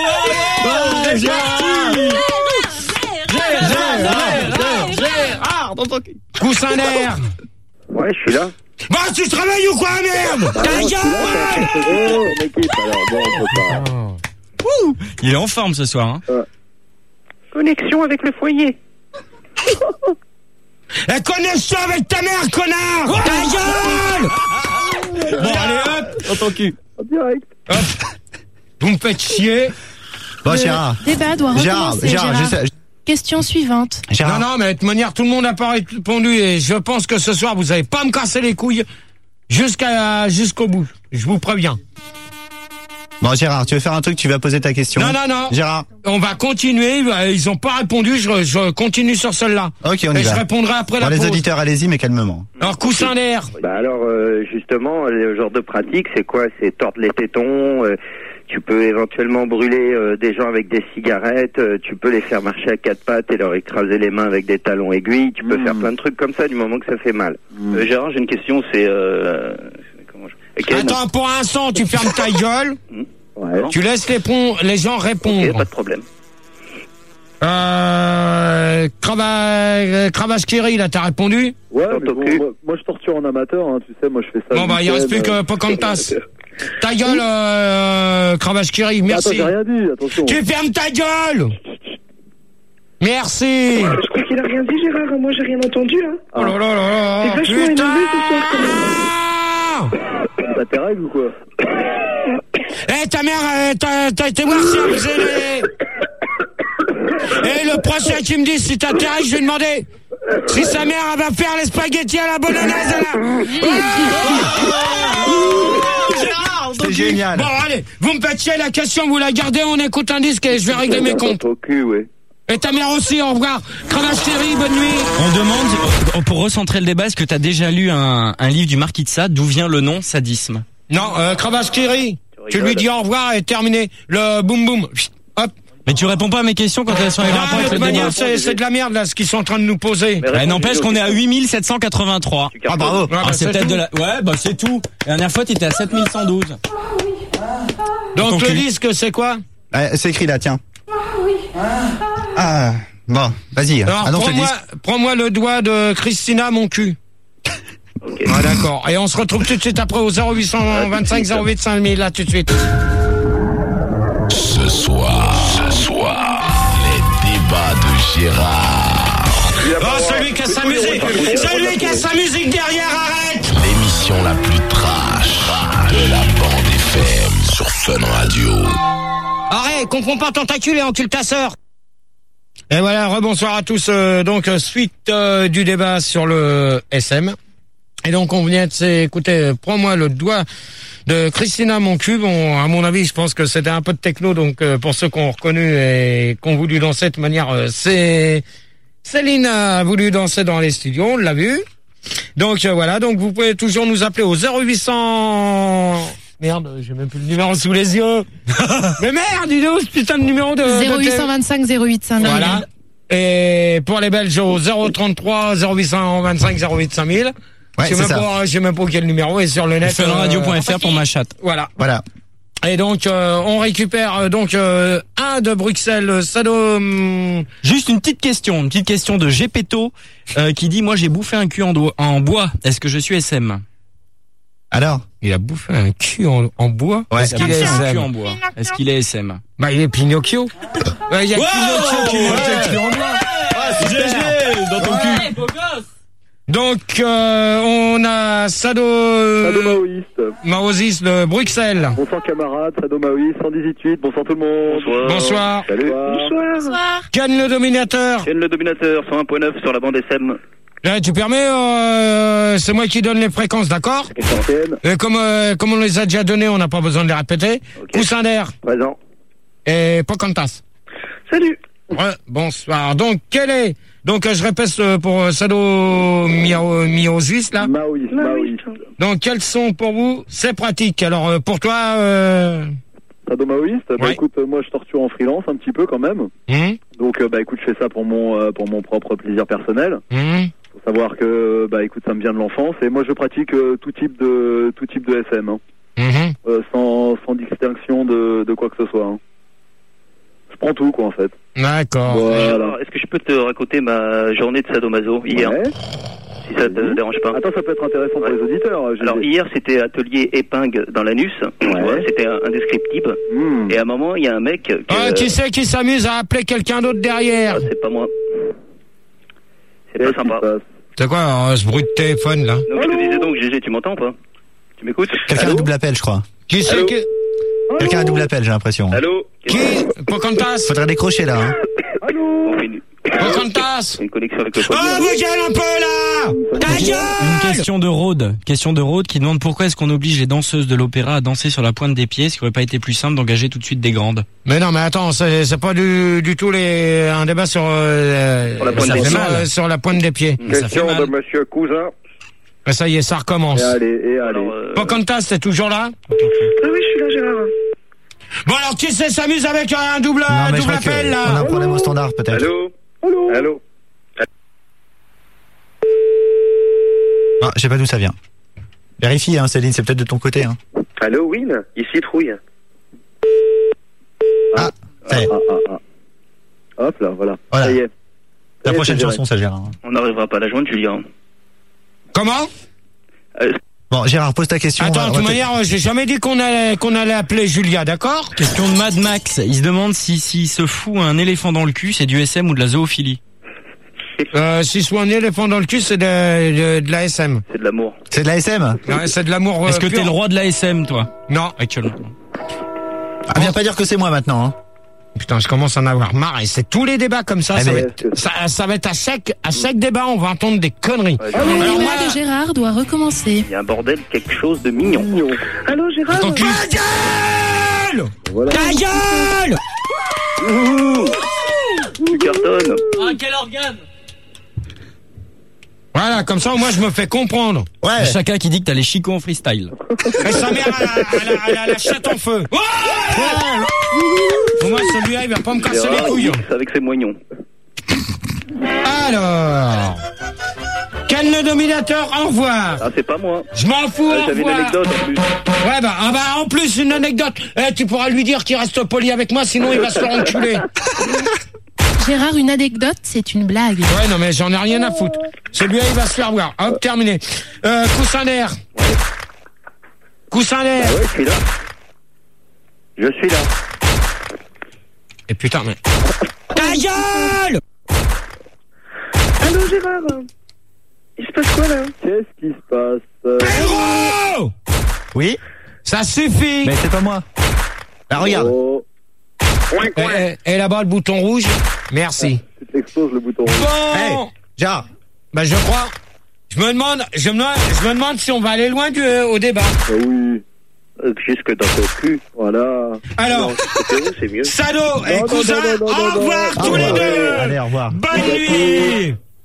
Gérard, dans ton cul. Coussin d'air. Ouais, je suis là. Bah, tu te réveilles ou quoi, merde? Ta gueule! Oh, l'équipe, alors, bon, on peut pas. Il est en forme ce soir, hein. Connexion avec le foyer. La connexion avec ta mère, connard! Ta gueule! Bon, allez, hop, dans ton cul. En direct. Hop. Vous me faites chier. Bon, Gérard. Le débat doit recommencer, Gérard. Question suivante. Gérard. Non, mais de toute manière, tout le monde n'a pas répondu et je pense que ce soir, vous allez pas me casser les couilles jusqu'au bout. Je vous préviens. Bon, Gérard, tu veux faire un truc, tu vas poser ta question. Non. Gérard. On va continuer, ils ont pas répondu, je continue sur celle-là. Ok, on y et va. je répondrai après la les pause. auditeurs, allez-y, mais calmement. Alors, coussin d'air. Bah alors, justement, le genre de pratique, c'est quoi? C'est tordre les tétons. Tu peux éventuellement brûler des gens avec des cigarettes. Tu peux les faire marcher à quatre pattes et leur écraser les mains avec des talons aiguilles. Tu peux faire plein de trucs comme ça du moment que ça fait mal. Gérard, j'ai une question, c'est... Attends, pour un instant, tu fermes ta gueule. Ouais. Tu laisses les gens répondre. Ok, pas de problème. Cravache Kiri, là, t'as répondu? Ouais, mais bon, moi je torture en amateur, hein, tu sais, moi je fais ça. Bon, bah, il reste plus que Pocahontas. Ta gueule, Cravache Kiri, merci. Attends, j'ai rien dit, attention. Tu fermes ta gueule! Merci! Je crois qu'il a rien dit, Gérard. Moi, j'ai rien entendu, hein. Oh là là là! T'es vachement énervé ce soir, quand même. T'as tes règles ou quoi? Eh, ta mère, t'as été voir si elle faisait les... Eh, le prochain qui me dit si t'as tes règles, je vais demander si sa mère, elle va faire les spaghettis à la bolognaise, là. C'est génial. Bon, allez, vous me faites chier la question, vous la gardez, on écoute un disque et je vais régler mes comptes. Au cul, ouais. Et ta mère aussi, au revoir. Cravache Thierry, bonne nuit. On demande, pour recentrer le débat, est-ce que t'as déjà lu un livre du Marquis de Sade, d'où vient le nom sadisme? Non, Cravache Thierry, tu lui dis au revoir et terminé. Le boum boum. Hop. Mais tu réponds pas à mes questions quand elles sont les rapports avec le débat. C'est de la merde, là, ce qu'ils sont en train de nous poser. N'empêche qu'on est à 8783. Ah, bravo. Ah, c'est peut-être de la... Ouais, bah, c'est tout. La dernière fois, t'étais à 7112. Donc, le disque, c'est quoi? C'est écrit là, tiens. Ah, bon, vas-y. Alors, prends-moi le doigt de Christina, mon cul. Okay. Ah, d'accord. Et on se retrouve tout de suite après au 0825 08 5000, là, tout de suite. Ce soir, les débats de Gérard. Oh, celui qui a sa musique! Celui qui a sa musique derrière, arrête! L'émission la plus trash de la bande FM sur Fun Radio. Arrête, comprends pas, tentacule et encule ta sœur! Et voilà, rebonsoir à tous. Donc, suite du débat sur le SM. Et donc, on vient de s'écouter, prends-moi le doigt de Christina mon cul. Bon, à mon avis, je pense que c'était un peu de techno. Donc, pour ceux qui ont reconnu et qui ont voulu danser de manière, c'est Céline a voulu danser dans les studios, on l'a vu. Donc, voilà. Donc, vous pouvez toujours nous appeler au 0800 Merde, j'ai même plus le numéro sous les yeux. Mais merde, dis donc, ce putain de numéro de... 0825 08 5000. Voilà. Et pour les Belges au 033 0825 08 5000. Ouais, je sais même pas quel numéro est sur le net. Funradio.fr pour ma chatte. Voilà. Voilà. Et donc on récupère un de Bruxelles, Sado. Juste une petite question de Gepetto qui dit moi j'ai bouffé un cul en bois. Est-ce que je suis SM? Alors, il a bouffé un cul en bois. Ouais. Est-ce qu'il est SM en bois? Est-ce qu'il est SM? Bah il est Pinocchio. Il y a Pinocchio qui mange un cul en bois. GG dans ton cul. Donc on a Sado Maoïste de Bruxelles. Bonsoir camarades, Sado Maoïste, 118, bonsoir tout le monde. Bonsoir. Salut. Bonsoir. Ken le dominateur. Ken le dominateur, 101.9 sur la bande SM. Là, tu permets, c'est moi qui donne les fréquences, d'accord? Comme on les a déjà données, on n'a pas besoin de les répéter. Okay. Coussin d'air. Présent. Et Pocantas. Salut. Ouais, bonsoir. Donc, je répète pour Sado Miaosis, là. Maoïste. Donc, quels sont pour vous ces pratiques? Alors, pour toi, Sado Maoïste, bah écoute, moi je torture en freelance un petit peu quand même. Donc, bah écoute, je fais ça pour mon propre plaisir personnel. Faut savoir que, bah écoute, ça me vient de l'enfance et moi je pratique tout type de SM, hein. Sans distinction de quoi que ce soit. Hein. Je prends tout, quoi, en fait. D'accord. Voilà. Est-ce que je peux te raconter ma journée de sadomaso hier? Si ça te dérange pas. Attends, ça peut être intéressant pour les auditeurs. Alors hier c'était atelier épingle dans l'anus, tu vois, c'était indescriptible. Et à un moment il y a un mec qui c'est qui s'amuse à appeler quelqu'un d'autre derrière? C'est pas moi. C'est pas sympa. C'est quoi ce bruit de téléphone là? Donc je te disais donc GG, tu m'entends ou pas? Tu m'écoutes? Quelqu'un a double appel, je crois. Qui c'est que... Quelqu'un a double appel, j'ai l'impression. Allô? Qui? Pocantas? Faudrait décrocher là. Hein. Allô? Pocantas? Une connexion avec le Oh, vous gueule un peu là! Ta gueule! Une question de Rhodes qui demande pourquoi est-ce qu'on oblige les danseuses de l'opéra à danser sur la pointe des pieds, ce qui aurait pas été plus simple d'engager tout de suite des grandes. Mais non, mais attends, c'est pas du tout un débat sur la pointe des pieds. Question de Monsieur Cousin. Ça y est, ça recommence. Et allez. Pocantas, t'es toujours là? Ah oui, je suis là, Gérard. Bon alors, qui s'amuse avec un double appel là? On a un problème au standard peut-être. Allô. Ah, je sais pas d'où ça vient. Vérifie, hein, Céline, c'est peut-être de ton côté. Hein. Allô, Win, ici Trouille. Ah, ça y est. Hop là, voilà. Ça y est. La prochaine chanson, ça gère. Hein. On n'arrivera pas à la joindre, Julien. Comment? Bon, Gérard, pose ta question. Attends, de toute manière, j'ai jamais dit qu'on allait appeler Julia, d'accord? Question de Mad Max. Il se demande si se fout un éléphant dans le cul, c'est du SM ou de la zoophilie. Si soit un éléphant dans le cul, c'est de la SM. C'est de l'amour. C'est de la SM? Ouais, c'est de l'amour. Est-ce que t'es le roi de la SM, toi? Non. Actuellement. Ah, viens pas dire que c'est moi maintenant, hein. Putain, je commence à en avoir marre et c'est tous les débats comme ça. Ça va être à chaque débat, on va entendre des conneries. Le débat de Gérard doit recommencer. Il y a un bordel, quelque chose de mignon. Allô, Gérard? Ta gueule! Voilà. Ta gueule! Tu cartonnes. Ah, quel organe! Voilà, comme ça, moi, je me fais comprendre. Ouais. Chacun qui dit que t'as les chicots en freestyle. Et sa mère, elle a la chatte en feu. Ouais! Au moins, celui-là, il va pas me casser les couilles. Avec ses moignons. Alors. Ken le dominateur, au revoir. Ah, c'est pas moi. Je m'en fous, au J'avais une revoir. anecdote en plus. Ouais, en plus, une anecdote. Tu pourras lui dire qu'il reste poli avec moi, sinon il va se faire enculer. Gérard, une anecdote, c'est une blague. Ouais, non, mais j'en ai rien à foutre. Celui-là, il va se faire voir. Hop, terminé. Coussin d'air. Coussin d'air. Ouais, je suis là. Je suis là. Et putain, mais... Ta gueule! Allô, Gérard? Il se passe quoi, là? Qu'est-ce qui se passe? Pedro! Oui? Ça suffit! Mais c'est pas moi. Là, regarde. Oh. Et là-bas, le bouton rouge. Merci. Tu t'exploses le bouton rouge. Bon! Hey, Gérard. Bah, je crois... Je me demande si on va aller loin au débat. Ah oui. Jusque dans ton cul. Voilà. Alors, c'est mieux. Sado et cousin, au revoir tous les deux. Allez, au revoir. Bonne nuit.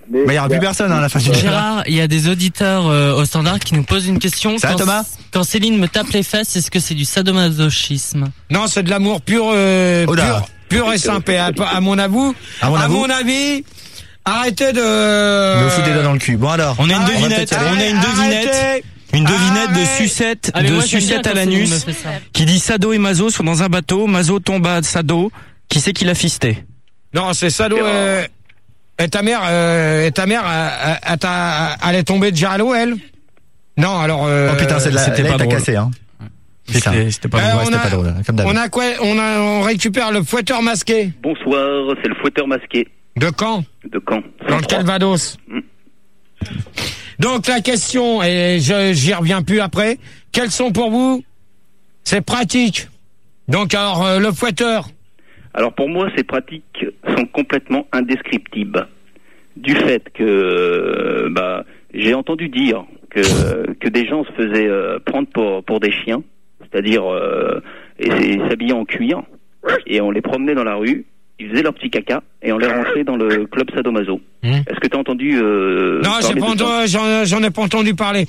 Bah, il y aura plus personne, à la fin du Gérard, il y a des auditeurs au standard qui nous posent une question. Ça va, Thomas? Quand Céline me tape les fesses, est-ce que c'est du sadomasochisme? Non, c'est de l'amour pur et simple. Et à mon avis, arrêtez de... Me foutre des doigts dans le cul. Bon alors. On a une devinette. Une devinette de sucette, à l'anus, qui dit Sado et Mazo sont dans un bateau, Mazo tombe à Sado, qui c'est qui l'a fisté? Non, c'est Sado et ta mère, elle est tombée de Géralo, elle? Non, alors, oh putain, c'était pas drôle. Cassé, hein. C'était pas drôle. C'était pas drôle, comme d'hab. On a quoi? On récupère le fouetteur masqué. Bonsoir, c'est le fouetteur masqué. De Caen? De Caen. Dans le Calvados. Donc la question, et j'y reviens plus après, quels sont pour vous? C'est pratique. Donc alors, le fouetteur. Alors pour moi, ces pratiques sont complètement indescriptibles. Du fait que j'ai entendu dire que des gens se faisaient prendre pour des chiens, c'est-à-dire et s'habillaient en cuir, et on les promenait dans la rue, ils faisaient leur petit caca et on les rentrait dans le club sadomaso. Est-ce que tu as entendu Non, j'en ai pas entendu parler.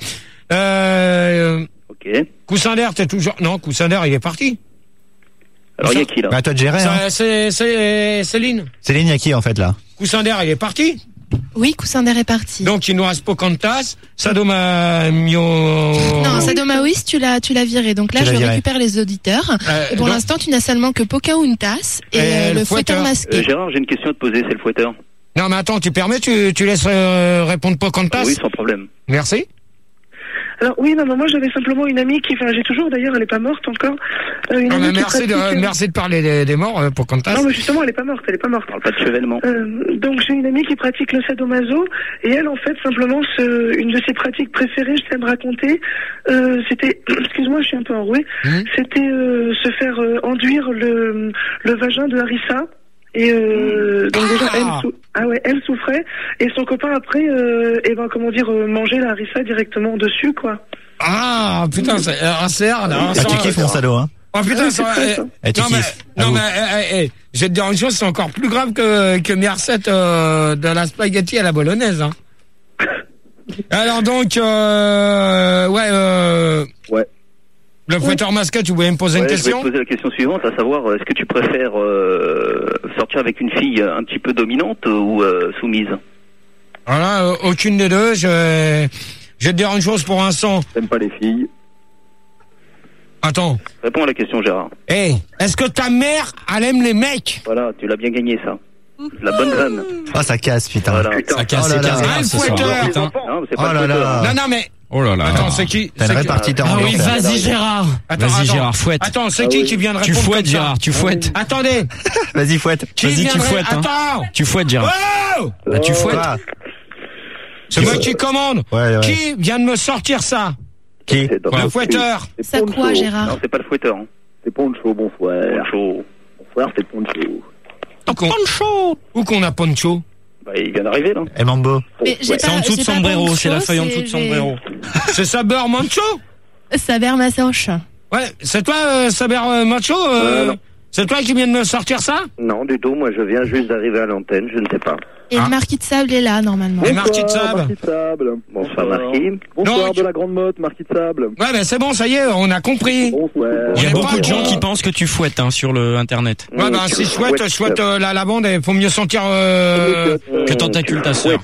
Ok. Coussin-d'air, t'es toujours... Non, Coussin-d'air, il est parti. Alors il y a qui là? Bah, toi de gérer, hein. C'est Céline. Céline, il y a qui en fait là? Coussin-d'air, il est parti. Oui, Coussin-d'air est parti. Donc il nous reste Pocantas, Sadomaoïs, Non, Sadomaoïs, tu l'as viré. Donc là, je récupère les auditeurs. Et pour l'instant, tu n'as seulement que Pocahontas et le fouetteur masqué. Gérard, j'ai une question à te poser, c'est le fouetteur. Non, mais attends, tu permets, tu laisses répondre Pocantas? Oui, sans problème. Merci. Alors oui, non, moi j'avais simplement une amie qui, j'ai toujours d'ailleurs, elle est pas morte encore. Merci de parler des morts, Pocantas. Non, mais justement, elle est pas morte. On parle pas de chevènement. Donc j'ai une amie qui pratique le sadomaso, et elle, en fait, simplement, une de ses pratiques préférées, je sais me raconter, c'était, excuse-moi, je suis un peu enrouée, c'était se faire enduire le vagin de Harissa. Et donc déjà elle souffrait, et son copain après mangeait la harissa directement dessus, quoi. Ah putain, c'est hard. Tu kiffes mon salaud, hein. Oh putain, non mais je vais te dire une chose, c'est encore plus grave que mes recettes de la spaghetti à la bolognaise, hein. Alors donc ouais. Le fouetteur masqué, tu voulais me poser une question? Je vais te poser la question suivante, à savoir, est-ce que tu préfères sortir avec une fille un petit peu dominante ou soumise? Voilà, aucune des deux. Je vais te dire une chose pour l'instant. T'aimes pas les filles? Attends. Réponds à la question, Gérard. Est-ce que ta mère, elle aime les mecs? Voilà, tu l'as bien gagné, ça. La bonne vanne. Oh, ça casse, putain. Voilà. Ça casse, c'est le fouetteur. Non, c'est pas le fouetteur. Non, mais... Oh là là. Attends, c'est qui? T'as une répartiteur. Ah oui, vas-y Gérard. Vas-y Gérard, fouette. Attends, c'est qui vient de répondre? Tu fouettes Gérard, tu fouettes. Attendez. Vas-y, fouette. Vas-y, tu fouettes. Attends. Tu fouettes Gérard. Oh bah, tu fouettes. C'est moi qui commande. Ouais. Qui vient de me sortir ça? Qui? Le fouetteur. Ça quoi, Gérard? Non, c'est pas le fouetteur. Hein. C'est Poncho, bonsoir. Bonsoir, c'est Poncho. Poncho. Où qu'on a Poncho? Bah, il vient d'arriver, là. Et Mambo. C'est en dessous de sombrero, c'est la feuille en dessous de sombrero. C'est Saber Mancho? Saber Masoch. Ouais, c'est toi, Saber Mancho? C'est toi qui viens de me sortir ça? Non, du tout, moi je viens juste d'arriver à l'antenne, je ne sais pas. Et le Marquis de Sable est là, normalement. Et Marquis de Sable. Bonsoir, Marquis. Bonsoir de la Grande Motte, Marquis de Sable. Ouais, ben c'est bon, ça y est, on a compris. Il y a beaucoup de gens qui pensent que tu fouettes sur le internet. Ouais, ben si je souhaite la lavande, il faut mieux sentir que tentacule ta sœur.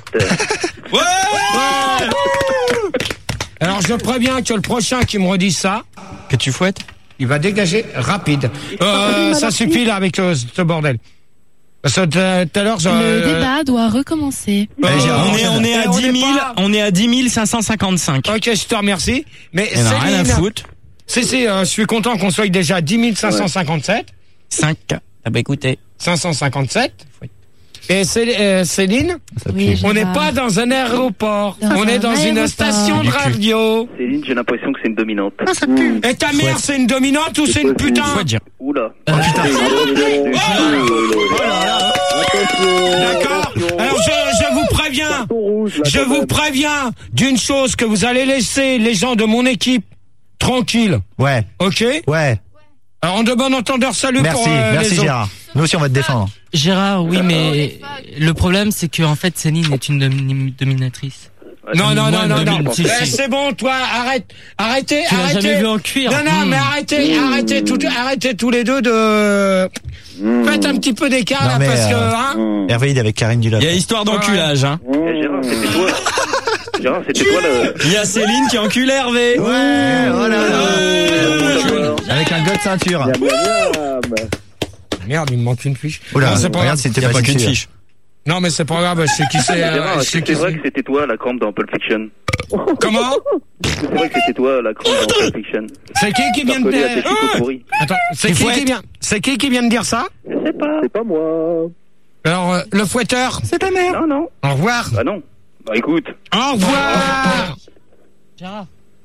Ouais. Alors je préviens que le prochain qui me redit ça, que tu fouettes, il va dégager rapide. Ça suffit là avec ce bordel. Parce que tout à l'heure, le débat doit recommencer. On est à 10 555. Ok, je te remercie. Mais Céline, rien à foutre. Si, je suis content qu'on soit déjà à 10 557. 5. Ah bah écoutez. 557. Et Céline, oui, on n'est pas dans un aéroport, on est dans une station de radio. Céline, j'ai l'impression que c'est une dominante. Et ta mère, c'est une dominante ou c'est une putain? Oula. Putain. D'accord. Alors je vous préviens d'une chose, que vous allez laisser les gens de mon équipe tranquilles. Ouais. Ok? Ouais. Alors, en de bon entendeur, salut merci, pour merci les Gérard. Nous aussi, on va te défendre. Gérard, oui, mais le problème, c'est que en fait, Céline est une dominatrice. Non. C'est bon, toi, arrêtez. Tu l'as jamais vu en cuir. Non, mais arrêtez tous les deux de... Faites un petit peu d'écart, là, parce que... Hervé, il est avec Karine Dulot. Il y a histoire d'enculage, hein. Gérard, c'était toi le... Il y a Céline qui encule Hervé. Ouais, voilà. Avec un gars de ceinture. Merde, il me manque une fiche. Oula, non, c'est pas regarde, grave. c'était pas qu'une fiche. Non, mais c'est pas grave, je sais qui c'est. C'est vrai que c'était toi la crampe dans Pulp Fiction. Comment? C'est vrai que c'était toi la crampe dans Pulp Fiction. C'est qui vient de dire? Attends, c'est qui vient de dire ça? Je sais pas. C'est pas moi. Alors, le fouetteur? C'est ta mère. Non. Au revoir. Bah non. Bah écoute. Au revoir. Gérard.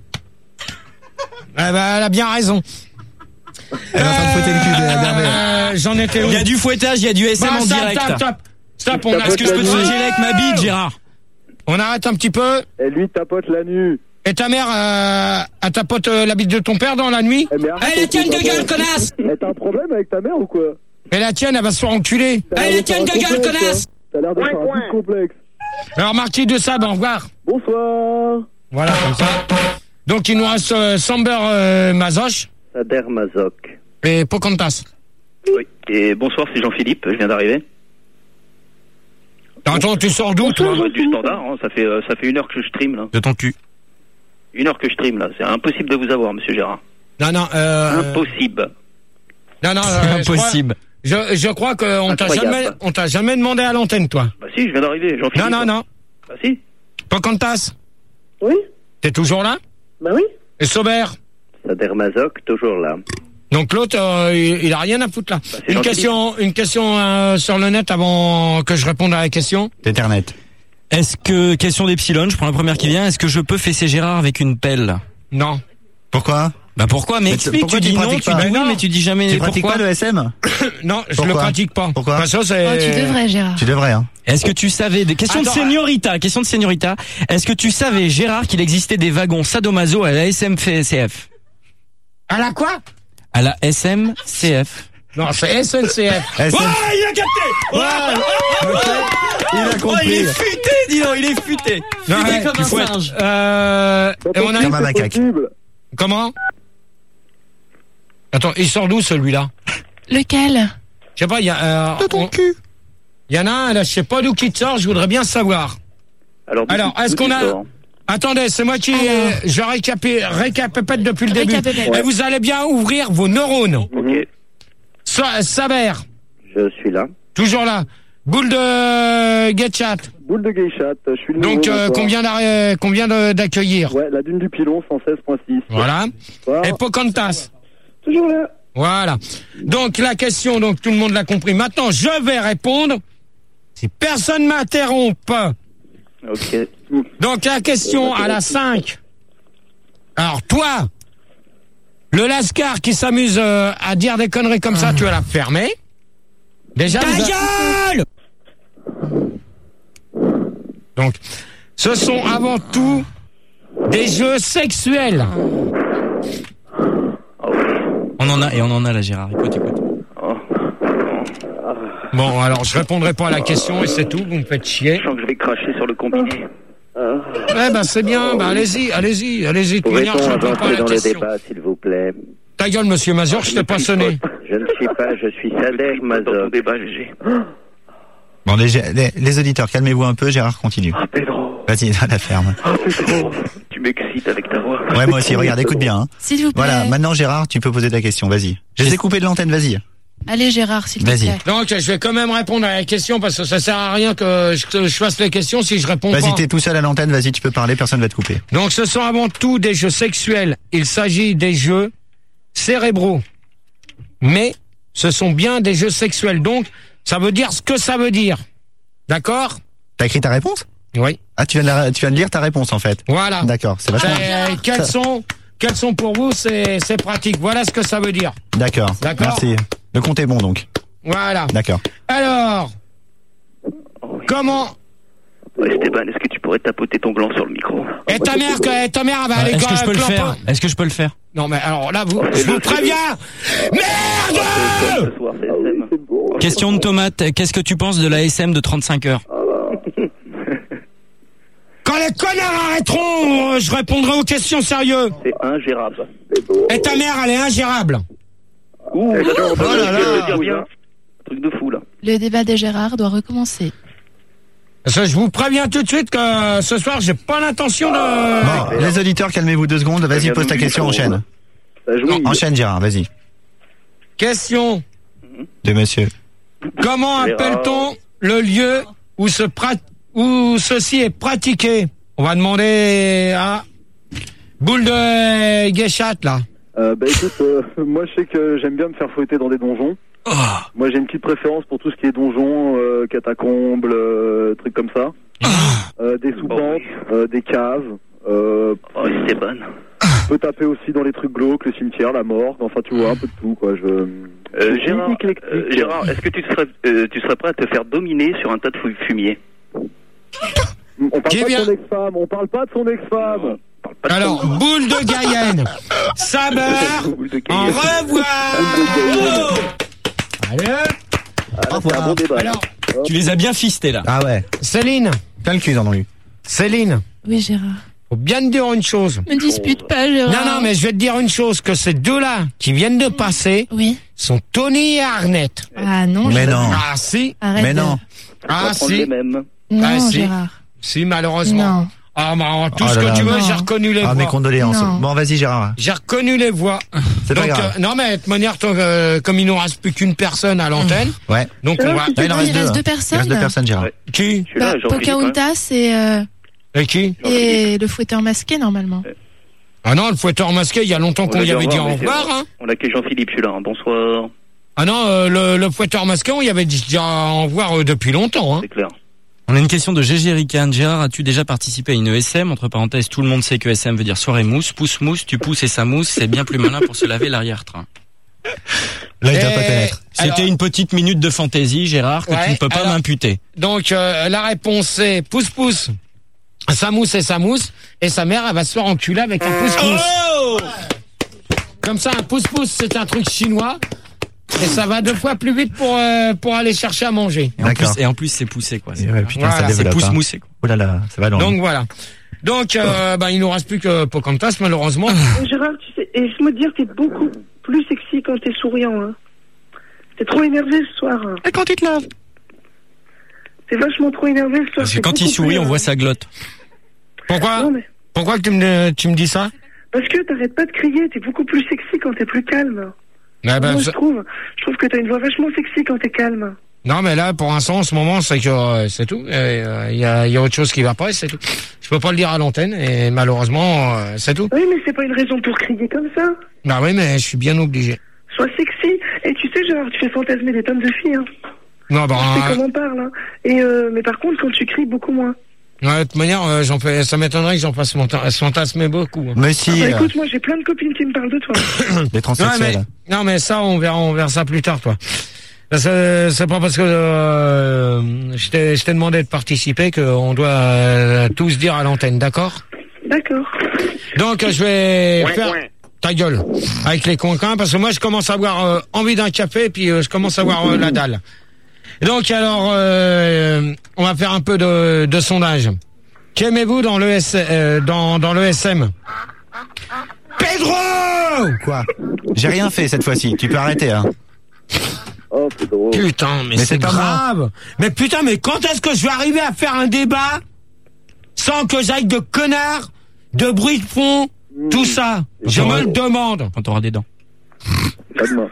Elle a bien raison. Elle est en train de fouetter le cul d'Hervé. J'en étais où? Il y a du fouettage, il y a du SM en direct. Stop, Est-ce que je peux te flageller avec ma bite, Gérard? On arrête un petit peu. Et lui tapote la nuit. Et ta mère, elle tapote la bite de ton père dans la nuit? Eh, la tienne de gueule, connasse! T'as un problème avec ta mère ou quoi? Et la tienne, elle va se faire enculer. La tienne de gueule, connasse! T'as l'air de faire un petit complexe. Alors, Marquis de Sable, au revoir. Bonsoir. Voilà, comme ça. Donc, il nous reste Samber Mazoch. Sader Mazoch. Et Pocahontas. Oui. Et bonsoir, c'est Jean-Philippe, je viens d'arriver. Attends, tu sors d'où, toi? Du standard, hein. Ça fait 1 heure que je stream, là. De ton cul. 1 heure que je stream, là. C'est impossible de vous avoir, monsieur Gérard. Non, impossible. Non, impossible. Je crois qu'on t'a jamais demandé à l'antenne, toi. Bah si, je viens d'arriver, Jean-Philippe. Non. Bah si. Pocahontas. Oui. T'es toujours là? Bah oui. Et Saubert? Sader Mazoch, toujours là. Donc l'autre, il a rien à foutre là. Bah, une question sur le net avant que je réponde à la question. Internet. Question d'Epsilon, je prends la première qui vient, est-ce que je peux fesser Gérard avec une pelle? Non. Pourquoi? Bah pourquoi? Mais explique, pourquoi tu dis non, tu dis oui, mais tu dis jamais tu pourquoi. Tu pratiques pas le SM? Non, je le pratique pas. Pourquoi? Parce que c'est... tu devrais, Gérard. Tu devrais, hein. Est-ce que tu savais, question de seniorita, est-ce que tu savais, Gérard, qu'il existait des wagons sadomaso à la SMCF? À la quoi? À la SMCF. Non, c'est SNCF. Ouais, il a capté! Il a compris. Il est futé, dis donc, il est futé. Non, Futé comme un singe. Et on a comme un macaque. Comment? Attends, il sort d'où celui-là? Lequel? Je sais pas, il y a... de ton cul. Il y en a un, là, je sais pas d'où qui sort, je voudrais bien savoir. Alors est-ce qu'on a... Attendez, c'est moi qui... je récapépète depuis le début. Et vous allez bien ouvrir vos neurones. Ok. Saber. Je suis là. Toujours là. Boule de Getchat. Boule de Geishat, je suis le Donc, nouveau, combien d'accueillir? Ouais, la dune du pilon, 116.6. Voilà. Et Pocahontas. Toujours là. Voilà. Donc, la question, donc tout le monde l'a compris. Maintenant, je vais répondre. Si personne m'interrompt. Ok. Donc, la question à la 5. Alors, toi, le Lascar qui s'amuse à dire des conneries comme ça, tu vas la fermer. Déjà. Ta gueule! Donc, ce sont avant tout des jeux sexuels. On en a là, Gérard. Écoute. Bon, alors je répondrai pas à la question et c'est tout. Vous me faites chier. Je sens que je vais cracher sur le combiné. Eh ben c'est bien. Ben allez-y. De toute manière, je réponds pas à la dans question. le débat, s'il vous plaît. Ta gueule, monsieur Mazur, je t'ai pas sonné. Je ne suis pas, je suis Sader Mazoch. Bon, les auditeurs, calmez-vous un peu, Gérard continue. Ah, Pedro. Vas-y, à la ferme. Ah, Pedro. Tu m'excites avec ta voix. Ouais, moi aussi, regarde, écoute bien. Hein. S'il vous plaît. Voilà, maintenant Gérard, tu peux poser ta question, vas-y. Je les ai coupés de l'antenne, vas-y. Allez, Gérard, s'il te plaît. Donc, je vais quand même répondre à la question parce que ça sert à rien que je fasse les questions si je réponds pas. Vas-y, t'es tout seul à l'antenne, vas-y, tu peux parler, personne va te couper. Donc, ce sont avant tout des jeux sexuels. Il s'agit des jeux cérébraux. Mais, ce sont bien des jeux sexuels. Donc, ça veut dire ce que ça veut dire. D'accord? T'as écrit ta réponse? Oui. Ah, tu viens de lire ta réponse, en fait. Voilà. D'accord, c'est vachement... Quels sont pour vous c'est pratique. Voilà ce que ça veut dire. D'accord. Merci. Le compte est bon, donc. Voilà. D'accord. Alors, comment Ouais, Stéban, est-ce que tu pourrais tapoter ton gland sur le micro? Et ta mère, elle va aller. Est-ce que je peux le faire? Est-ce que je peux le faire? Non, mais alors là, je vous préviens. Merde! Question de Tomate. Qu'est-ce que tu penses de la SM de 35 heures? Quand les connards arrêteront, je répondrai aux questions sérieuses. C'est ingérable. Et ta mère, elle est ingérable. Ouh, oh là là. Dire bien. Truc de fou, là. Le débat des Gérard doit recommencer. Je vous préviens tout de suite que ce soir, j'ai pas l'intention de... Bon, les auditeurs, calmez-vous 2 secondes. Vas-y, pose ta question, enchaîne. Enchaîne, Gérard, vas-y. Question. De monsieur. Comment appelle-t-on le lieu où ceci est pratiqué? On va demander à Boule de Guéchat, là. Écoute, moi je sais que j'aime bien me faire fouetter dans des donjons. Moi j'ai une petite préférence pour tout ce qui est donjons, catacombes, trucs comme ça. Des soupentes, des caves. c'est bonne. On peut taper aussi dans les trucs glauques, le cimetière, la mort, enfin tu vois, un peu de tout quoi. Gérard, est-ce que tu serais prêt à te faire dominer sur un tas de fumier? On parle pas de son ex-femme, on parle pas de son ex-femme. Alors, Boule de Gayenne, ça meurt, au revoir. Allez. Au revoir. Alors, tu les as bien fistés là. Ah ouais. Céline. Plein le cul dans lui. Céline. Oui, Gérard. Faut bien te dire une chose. Me dispute pas, Gérard. Non, mais je vais te dire une chose, que ces deux-là qui viennent de passer sont Tony et Arnett. Ah non, mais non. Ah si. Arrête mais non. Ah si. Non, si. Gérard. Si, malheureusement. Non. Ah, tout ce que tu veux, j'ai reconnu les voix. Ah, mes condoléances. Non. Bon, vas-y, Gérard. J'ai reconnu les voix. C'est pas grave. Non, mais de toute manière, comme il nous reste plus qu'une personne à l'antenne. Ouais. Donc, on va. Il reste 2 personnes. Il reste 2 personnes, Gérard. Qui? Pocahontas et qui? Et le fouetteur masqué, normalement. Ah non, le fouetteur masqué, il y a longtemps qu'on y avait dit au revoir, hein. On a que Jean-Philippe, celui-là, hein. Bonsoir. Ah non, le fouetteur masqué, on y avait dit au revoir depuis longtemps, hein. C'est clair. On a une question de Gégé Rican. Gérard, as-tu déjà participé à une ESM? Entre parenthèses, tout le monde sait que ESM veut dire soirée mousse. Pousse mousse, tu pousses et ça mousse. C'est bien plus malin pour se laver l'arrière-train. Là, il doit pas connaître. C'était une petite minute de fantaisie, Gérard, que tu ne peux pas m'imputer. Donc, la réponse c'est pousse-pousse. Ça mousse et ça mousse. Et sa mère, elle va se faire enculer avec un pousse-pousse. Oh! Comme ça, un pousse-pousse, c'est un truc chinois. Et ça va 2 fois plus vite pour aller chercher à manger. Et en plus, c'est poussé, quoi. Putain, voilà, c'est pousse moussé, quoi. Oh là là, ça va loin. Donc voilà. Donc, il nous reste plus que Pocahontas, malheureusement. Gérard, tu sais, et je me dire, t'es beaucoup plus sexy quand t'es souriant, hein. T'es trop énervé ce soir. Hein. Et quand il te lave? T'es vachement trop énervé ce soir. Parce que quand il sourit, on voit sa glotte. Pourquoi? Non, mais... Pourquoi tu me dis ça? Parce que t'arrêtes pas de crier, t'es beaucoup plus sexy quand t'es plus calme. Ah ben, moi, je trouve que t'as une voix vachement sexy quand t'es calme. Non, mais là, pour l'instant, en ce moment, c'est que c'est tout. Il y a autre chose qui va pas, et c'est tout. Je peux pas le dire à l'antenne, et malheureusement, c'est tout. Oui, mais c'est pas une raison pour crier comme ça. Bah oui, mais je suis bien obligé. Sois sexy. Et tu sais, Gérard, tu fais fantasmer des tonnes de filles, hein. Non, bah. Je sais comment on parle, hein. Et mais par contre, quand tu cries, beaucoup moins. Ouais, de toute manière, ça m'étonnerait que j'en fasse fantasmer beaucoup. Mais si. Écoute, moi, j'ai plein de copines qui me parlent de toi. Des transsexuels. Non, mais ça, on verra ça plus tard, toi. C'est pas parce que je t'ai demandé de participer qu'on doit tous dire à l'antenne, d'accord? D'accord. Donc, je vais faire ta gueule avec les coquins, parce que moi, je commence à avoir envie d'un café, puis je commence à avoir la dalle. Donc alors, on va faire un peu de sondage. Qu'aimez-vous dans dans l'ESM? Pedro! Quoi? J'ai rien fait cette fois-ci. Tu peux arrêter, hein. Oh, Pedro. Putain, mais c'est grave. Mais putain, mais quand est-ce que je vais arriver à faire un débat sans que j'aille de connards, de bruit de fond, tout ça? Je me le demande. Quand t'auras des dents. Pas demain.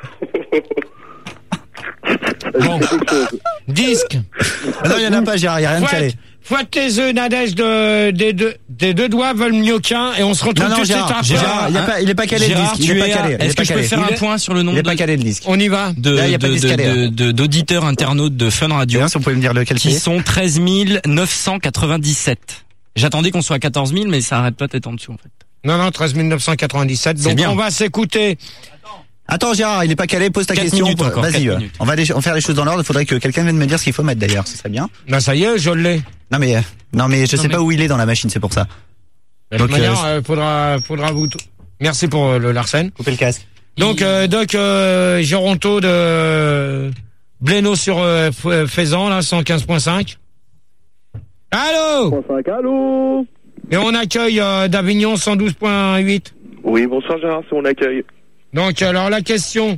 Bon. Disque. Non, il y en a pas, Gérard, il y a rien de calé. Fouette tes œufs, Nadège, des deux doigts veulent mieux qu'un, et on se retrouve tout de suite après. Gérard, il est pas calé le disque. Il est pas calé. Est-ce que je peux faire un point sur le nombre? Il est pas calé le disque. On y va. D'auditeurs internautes de Fun Radio. Si vous pouvez me dire lequel c'est. Qui sont 13 997. J'attendais qu'on soit à 14 000, mais ça arrête pas d'être en dessous, en fait. Non, 13 997. Donc, on va s'écouter Attends Gérard, il est pas calé, pose ta question. Vas-y, on va faire les choses dans l'ordre. Il faudrait que quelqu'un vienne me dire ce qu'il faut mettre d'ailleurs, ce serait bien. Ben ça y est, je l'ai. Non mais je sais pas où il est dans la machine, c'est pour ça. De toute manière, faudra vous. Merci pour le Larsen. Coupez le casque. Donc Géronto de Blénaud sur Faisan là, 115.5. Allô. Allô. Et on accueille d'Avignon 112.8. Oui, bonsoir Gérard, c'est mon accueil. Donc alors la question,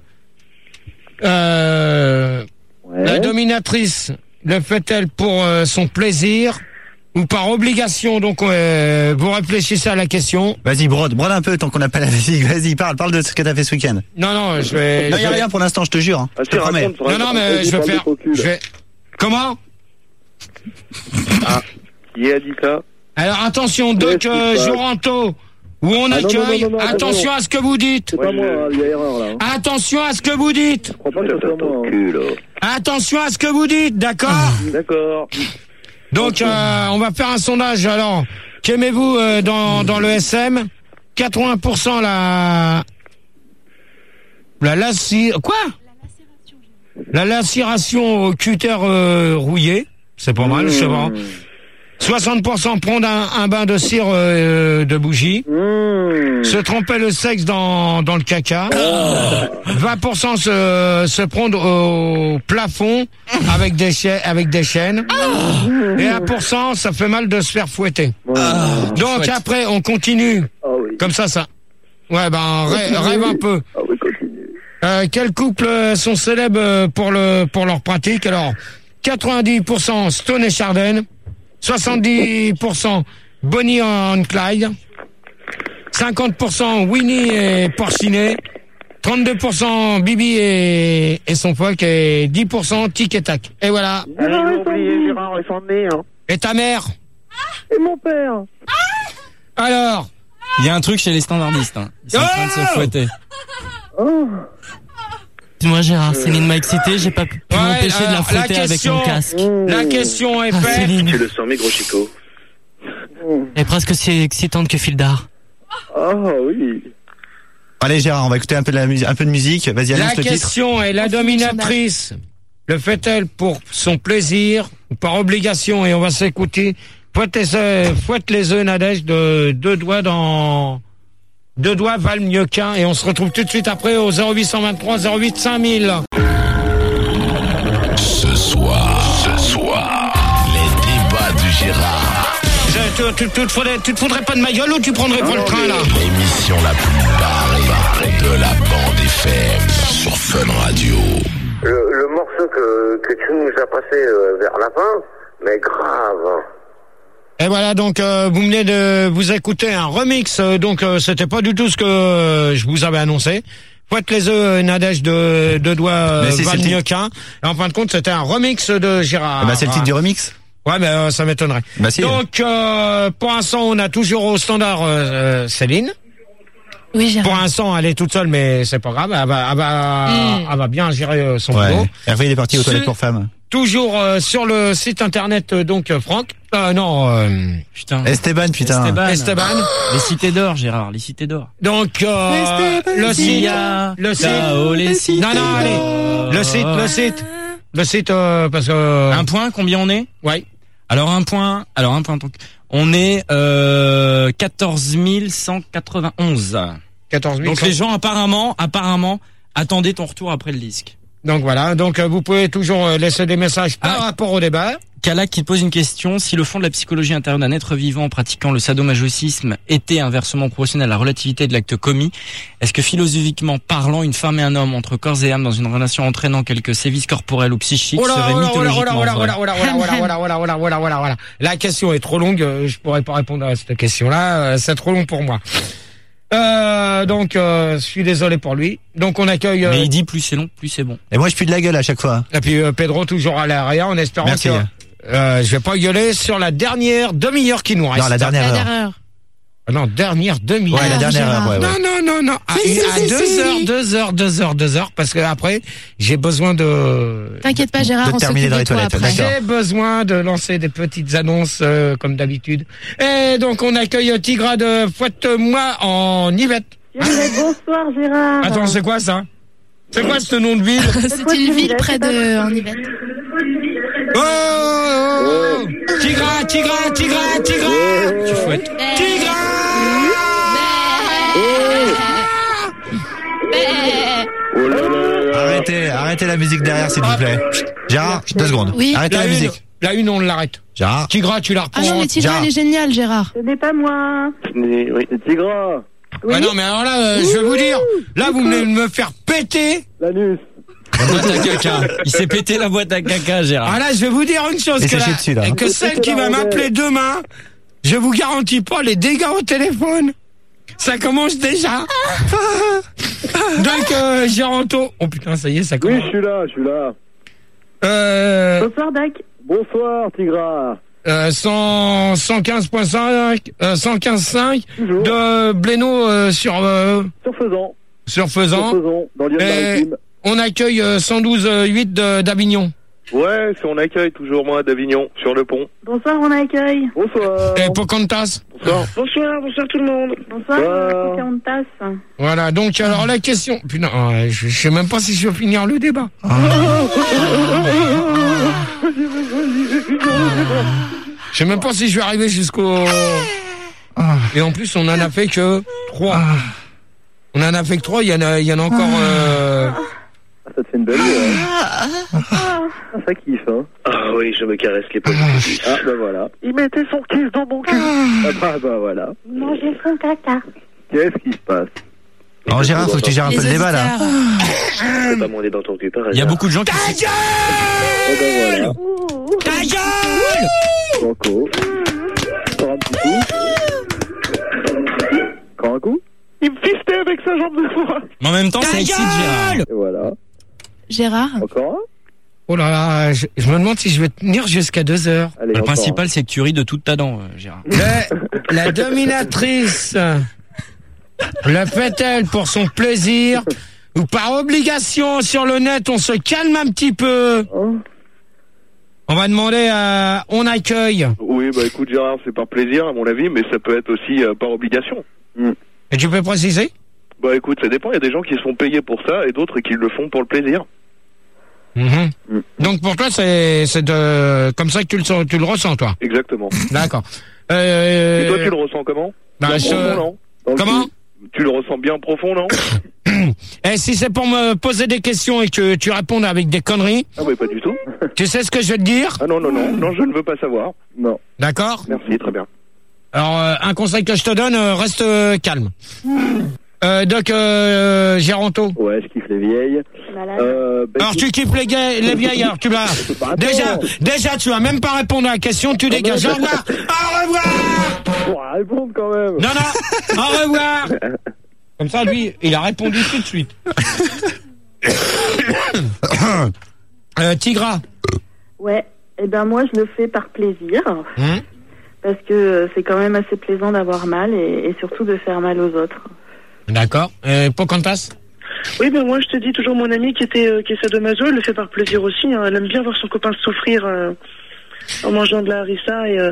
la dominatrice le fait-elle pour son plaisir ou par obligation? Donc vous réfléchissez à la question. Vas-y, brode un peu tant qu'on n'a pas la musique. Vas-y, parle de ce que t'as fait ce week-end. Non, je vais. Non, y a rien pour l'instant, je te jure. Je te promets. Non, mais je vais. Comment? Ah, qui a dit ça? Alors attention, donc Géronto, où on accueille. Attention à ce que vous dites. C'est pas moi, il y a erreur là. Attention à ce que vous dites. Je crois pas que ça soit moi. Attention à ce que vous dites, d'accord? D'accord. Donc on va faire un sondage. Alors, qu'aimez-vous dans le SM? 80% la lacération au cutter rouillé, c'est pas mal, je sais pas. 60% prendre un bain de cire de bougie. Se tremper le sexe dans le caca. 20% se prendre au plafond avec des chaînes. Et 1%, ça fait mal de se faire fouetter. Donc chouette. Après, on continue. Comme ça. Ouais, rêve un peu. Quels couples sont célèbres pour leur pratique? Alors, 90% Stone et Chardin. 70% Bonnie and Clyde, 50% Winnie et Porcinet, 32% Bibi et son phoque et 10% Tic et Tac. Et voilà. Gérard est son nez. Et ta mère? Et mon père. Alors? Il y a un truc chez les standardistes. Ils sont en train de se fouetter. Dis-moi Gérard, Céline m'a excité, j'ai pas pu m'empêcher de la fouetter avec mon casque. La question est faite. Céline. Tu le sens, mes gros chicots. Elle est presque aussi excitante que Fildar. Ah oui. Allez Gérard, on va écouter un peu de musique. Vas-y, annonce le titre. La question est, la dominatrice le fait-elle pour son plaisir ou par obligation? Et on va s'écouter. Fouette les œufs Nadège de deux doigts valent mieux qu'un, et on se retrouve tout de suite après au 0823 08 5000. Ce soir, les débats du Gérard. Tu te foutrais pas de ma gueule ou tu prendrais pas le train là? L'émission la plus barrée de la bande FM sur Fun Radio. Le morceau que tu nous as passé vers la fin, mais grave. Et voilà, donc vous venez de vous écouter un remix, donc c'était pas du tout ce que je vous avais annoncé. Fouette les œufs Nadège de deux doigts valent mieux qu'un. Et en fin de compte, c'était un remix de Gérard. C'est le titre du remix. Ouais, mais ça m'étonnerait. Si. Donc pour l'instant, on a toujours au standard Céline. Oui, Gérard. Pour l'instant, elle est toute seule, mais c'est pas grave. Elle va bien gérer son boulot. Hervé, il est parti aux toilettes pour femmes. Toujours sur le site internet Franck. Esteban. Les cités d'or, Gérard, les cités d'or. Donc le site parce que un point, combien on est? Ouais. Alors un point. Donc on est 14 191. 14 000. Donc les gens apparemment attendaient ton retour après le disque. Donc voilà, donc vous pouvez toujours laisser des messages par rapport au débat. Kalak qui pose une question: si le fond de la psychologie intérieure d'un être vivant pratiquant le sadomasochisme était inversement proportionnel à la relativité de l'acte commis, est-ce que philosophiquement parlant, une femme et un homme entre corps et âme dans une relation entraînant quelques sévices corporels ou psychiques serait mythologiquement vraie? Voilà. La question est trop longue, je pourrais pas répondre à cette question-là, c'est trop long pour moi. Donc je suis désolé pour lui. Donc on accueille. Mais il dit plus c'est long, plus c'est bon. Et moi je pue de la gueule à chaque fois. Et puis Pedro toujours à l'arrière en espérant Merci. que je vais pas gueuler sur la dernière demi-heure qui nous reste. Non, la dernière heure. Non, dernière demi-heure. Ouais, la dernière heure, ouais. Non. À 2 heures, parce que après, j'ai besoin de... T'inquiète pas, Gérard, on terminer dans les s'occupe de toi toilettes, après. J'ai besoin de lancer des petites annonces, comme d'habitude. Et donc, on accueille Tigra de Fouette-moi en Yvette. Bonsoir, Gérard. Attends, c'est quoi ça? C'est quoi ce nom de ville? C'est une ville près de en Yvette. Oh Tigra. Tu fouettes. Tigra. Arrêtez la musique derrière, s'il vous plaît. Gérard, 2 secondes. Oui. Arrêtez la musique. La une, on l'arrête. Gérard. Tigra, tu la reprends. Ah non, mais Tigra, elle est géniale, Gérard. Ce n'est pas moi. Oui. C'est Tigra. Oui. Ah non, mais alors là, je vais vous dire, là, vous venez de me faire péter L'anus. La boîte à caca. Il s'est pété la boîte à caca, Gérard. Ah là, je vais vous dire une chose, que celle qui va m'appeler demain, je vous garantis pas les dégâts au téléphone. Ça commence déjà. Donc, Géranto. Oh putain, ça y est, ça commence. Oui, je suis là. Bonsoir, Dac. Bonsoir, Tigra. 115.5, 115.5 de Blénaud sur Faisan, dans l'Yonne-Maritime. On accueille 112.8 d'Avignon. Ouais, c'est on accueille toujours moi d'Avignon, sur le pont. Bonsoir, on accueille. Bonsoir. Et Pocahontas. Bonsoir. Bonsoir tout le monde. Bonsoir, Pocahontas. Voilà, donc alors la question... Putain, je sais même pas si je vais finir le débat. Je sais même pas si je vais arriver jusqu'au... Et en plus, on en a fait que 3. On en a fait que 3, il y en a encore... Ça te fait une belle ça kiffe, hein. Ah oui, je me caresse les poils. Ah, bah voilà. Il mettait son kiff dans mon cul. Ah bah voilà. Manger son caca. Qu'est-ce qui se passe? Alors Gérard, faut que tu gères un peu le débat, là. C'est pas mon débat dans ton cul, par Il y a beaucoup de gens qui... Ta gueule! Oh bah voilà. Ta gueule! Banco. Encore un petit coup. Encore un coup. Il me fistait avec sa jambe de foie. Mais en même temps, ça excite Gérard. Et voilà. Gérard. Encore un. Oh là là, je me demande si je vais tenir jusqu'à 2 heures. Allez, Le encore principal, c'est que tu ris de toute ta dent, Gérard. La dominatrice le fait-elle pour son plaisir ou par obligation? Sur le net, on se calme un petit peu. On va demander à... On accueille. Oui, bah écoute Gérard, c'est par plaisir à mon avis, mais ça peut être aussi par obligation. Et tu peux préciser? Bah écoute, ça dépend, il y a des gens qui sont payés pour ça et d'autres qui le font pour le plaisir. Donc pour toi, c'est comme ça que tu le ressens, toi? Exactement. D'accord. Et toi, tu le ressens comment? Bah, profond, non? Comment? Tu le ressens bien profond, non? Et si c'est pour me poser des questions et que tu réponds avec des conneries... Ah oui, pas du tout. Tu sais ce que je vais te dire? Ah non, je ne veux pas savoir. Non. D'accord? Merci, très bien. Alors, un conseil que je te donne, reste calme. Donc, Géranto. Ouais, je kiffe les vieilles. Alors, tu kiffes les vieilles, alors tu vas... Déjà, tu vas même pas répondre à la question, tu dégages. Au revoir! Au revoir! Pour répondre quand même. Non, au revoir! Comme ça, lui, il a répondu tout de suite. Tigra. Ouais, et ben moi, je le fais par plaisir. Parce que c'est quand même assez plaisant d'avoir mal et surtout de faire mal aux autres. D'accord. Pocahontas? Oui, ben moi je te dis toujours mon amie qui est sadomaso, elle le fait par plaisir aussi. Hein. Elle aime bien voir son copain souffrir en mangeant de la harissa et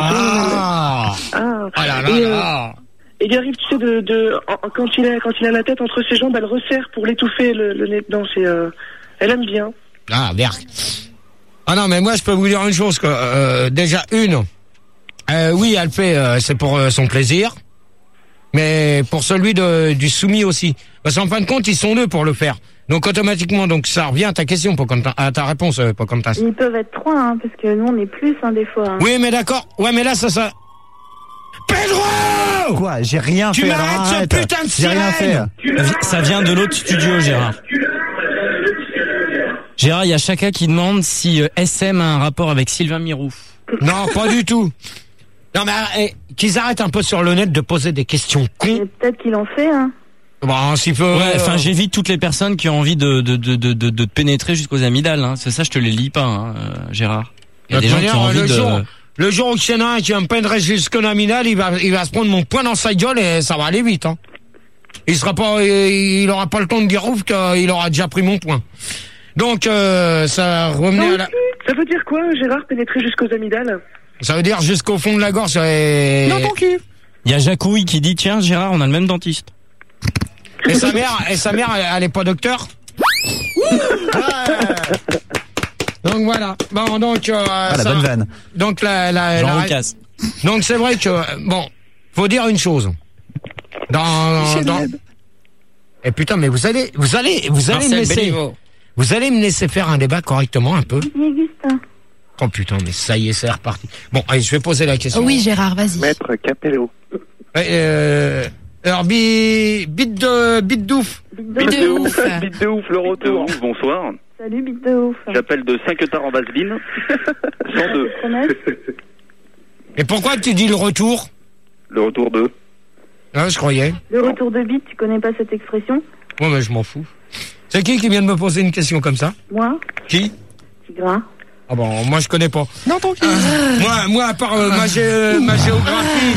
et il arrive, tu sais, quand il a la tête entre ses jambes, elle resserre pour l'étouffer le nez dedans. Elle aime bien. Ah merde. Ah non, mais moi je peux vous dire une chose que déjà oui, elle fait, c'est pour son plaisir. Mais pour celui du soumis aussi. Parce qu'en fin de compte, ils sont deux pour le faire. Donc automatiquement, ça revient à ta question, à ta réponse, Pocahontas. Ils peuvent être 3, hein, parce que nous on est plus des fois. Hein. Oui, mais d'accord. Ouais, mais là, ça... Pedro! Quoi? J'ai rien fait. Tu m'arrêtes ce putain de sirène! J'ai rien fait. Ça vient de l'autre studio, Gérard. Gérard, il y a Chaka qui demande si SM a un rapport avec Sylvain Miroux. Non, pas du tout. Non, mais qu'ils arrêtent un peu sur le net de poser des questions cons. Peut-être qu'il en fait, hein. Bon, s'il faut... Ouais, enfin, j'évite toutes les personnes qui ont envie de te pénétrer jusqu'aux amygdales, hein. C'est ça, je te les lis pas, hein, Gérard. Il y a des gens qui ont envie le jour où il y en a un qui va me peindre jusqu'aux amygdales, il va se prendre mon poing dans sa gueule et ça va aller vite, hein. Il aura pas le temps de dire ouf qu'il aura déjà pris mon poing. Donc, ça revenait à la... Ça veut dire quoi, Gérard, pénétrer jusqu'aux amygdales? Ça veut dire jusqu'au fond de la gorge et... Non, ton cul. Il y a Jacouille qui dit, tiens, Gérard, on a le même dentiste. Et sa mère, elle est pas docteur? Donc voilà. Bon, donc la bonne vanne. Donc Jean-Lucas. Donc c'est vrai que bon, faut dire une chose. Dans Et putain, mais vous allez me laisser faire un débat correctement un peu. Augustin. Oh putain, mais ça y est, c'est reparti. Bon, allez, je vais poser la question. Oui, Gérard, vas-y. Maître Capello. Alors, bite de ouf. Bite de ouf. Bite de ouf, le retour. Bonsoir. Salut, bite de ouf. J'appelle de Saint-Quentin en Vaseline. 102. Et pourquoi tu dis le retour? Le retour de. Ah, je croyais. Le retour de bite, tu connais pas cette expression? Ouais, mais je m'en fous. C'est qui vient de me poser une question comme ça? Moi. Qui? Tigrin. Ah bon, moi je connais pas. Non, ton fils. Moi, à part ma géographie,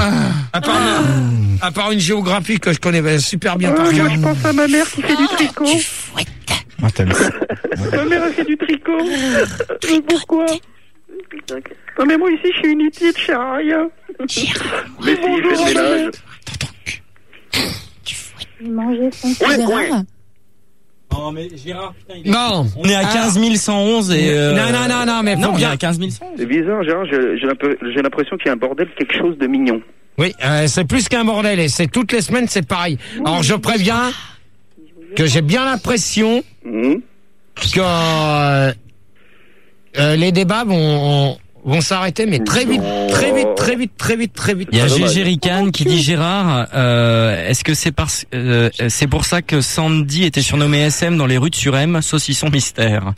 à part une géographie que je connais super bien par cœur. Moi, je pense à ma mère qui fait du tricot. Ah, t'as mis ça. Ma mère a fait du tricot. Mais pourquoi? Non, mais moi ici, je suis inutile, je sers à rien. Mais si, faites le ménage. Il mangeait son Gérard. Non, mais Gérard, putain, Non. On est à 15 111 et Non, mais faut on est bien. à 15 111. C'est bizarre, Gérard, j'ai l'impression qu'il y a un bordel, quelque chose de mignon. Oui, c'est plus qu'un bordel et c'est toutes les semaines, c'est pareil. Alors je préviens que j'ai bien l'impression que les débats vont s'arrêter, mais très vite. Il y a Gégé Ricane qui dit Gérard, est-ce que c'est pour ça que Sandy était surnommé SM dans les rues de Surem, saucisson mystère?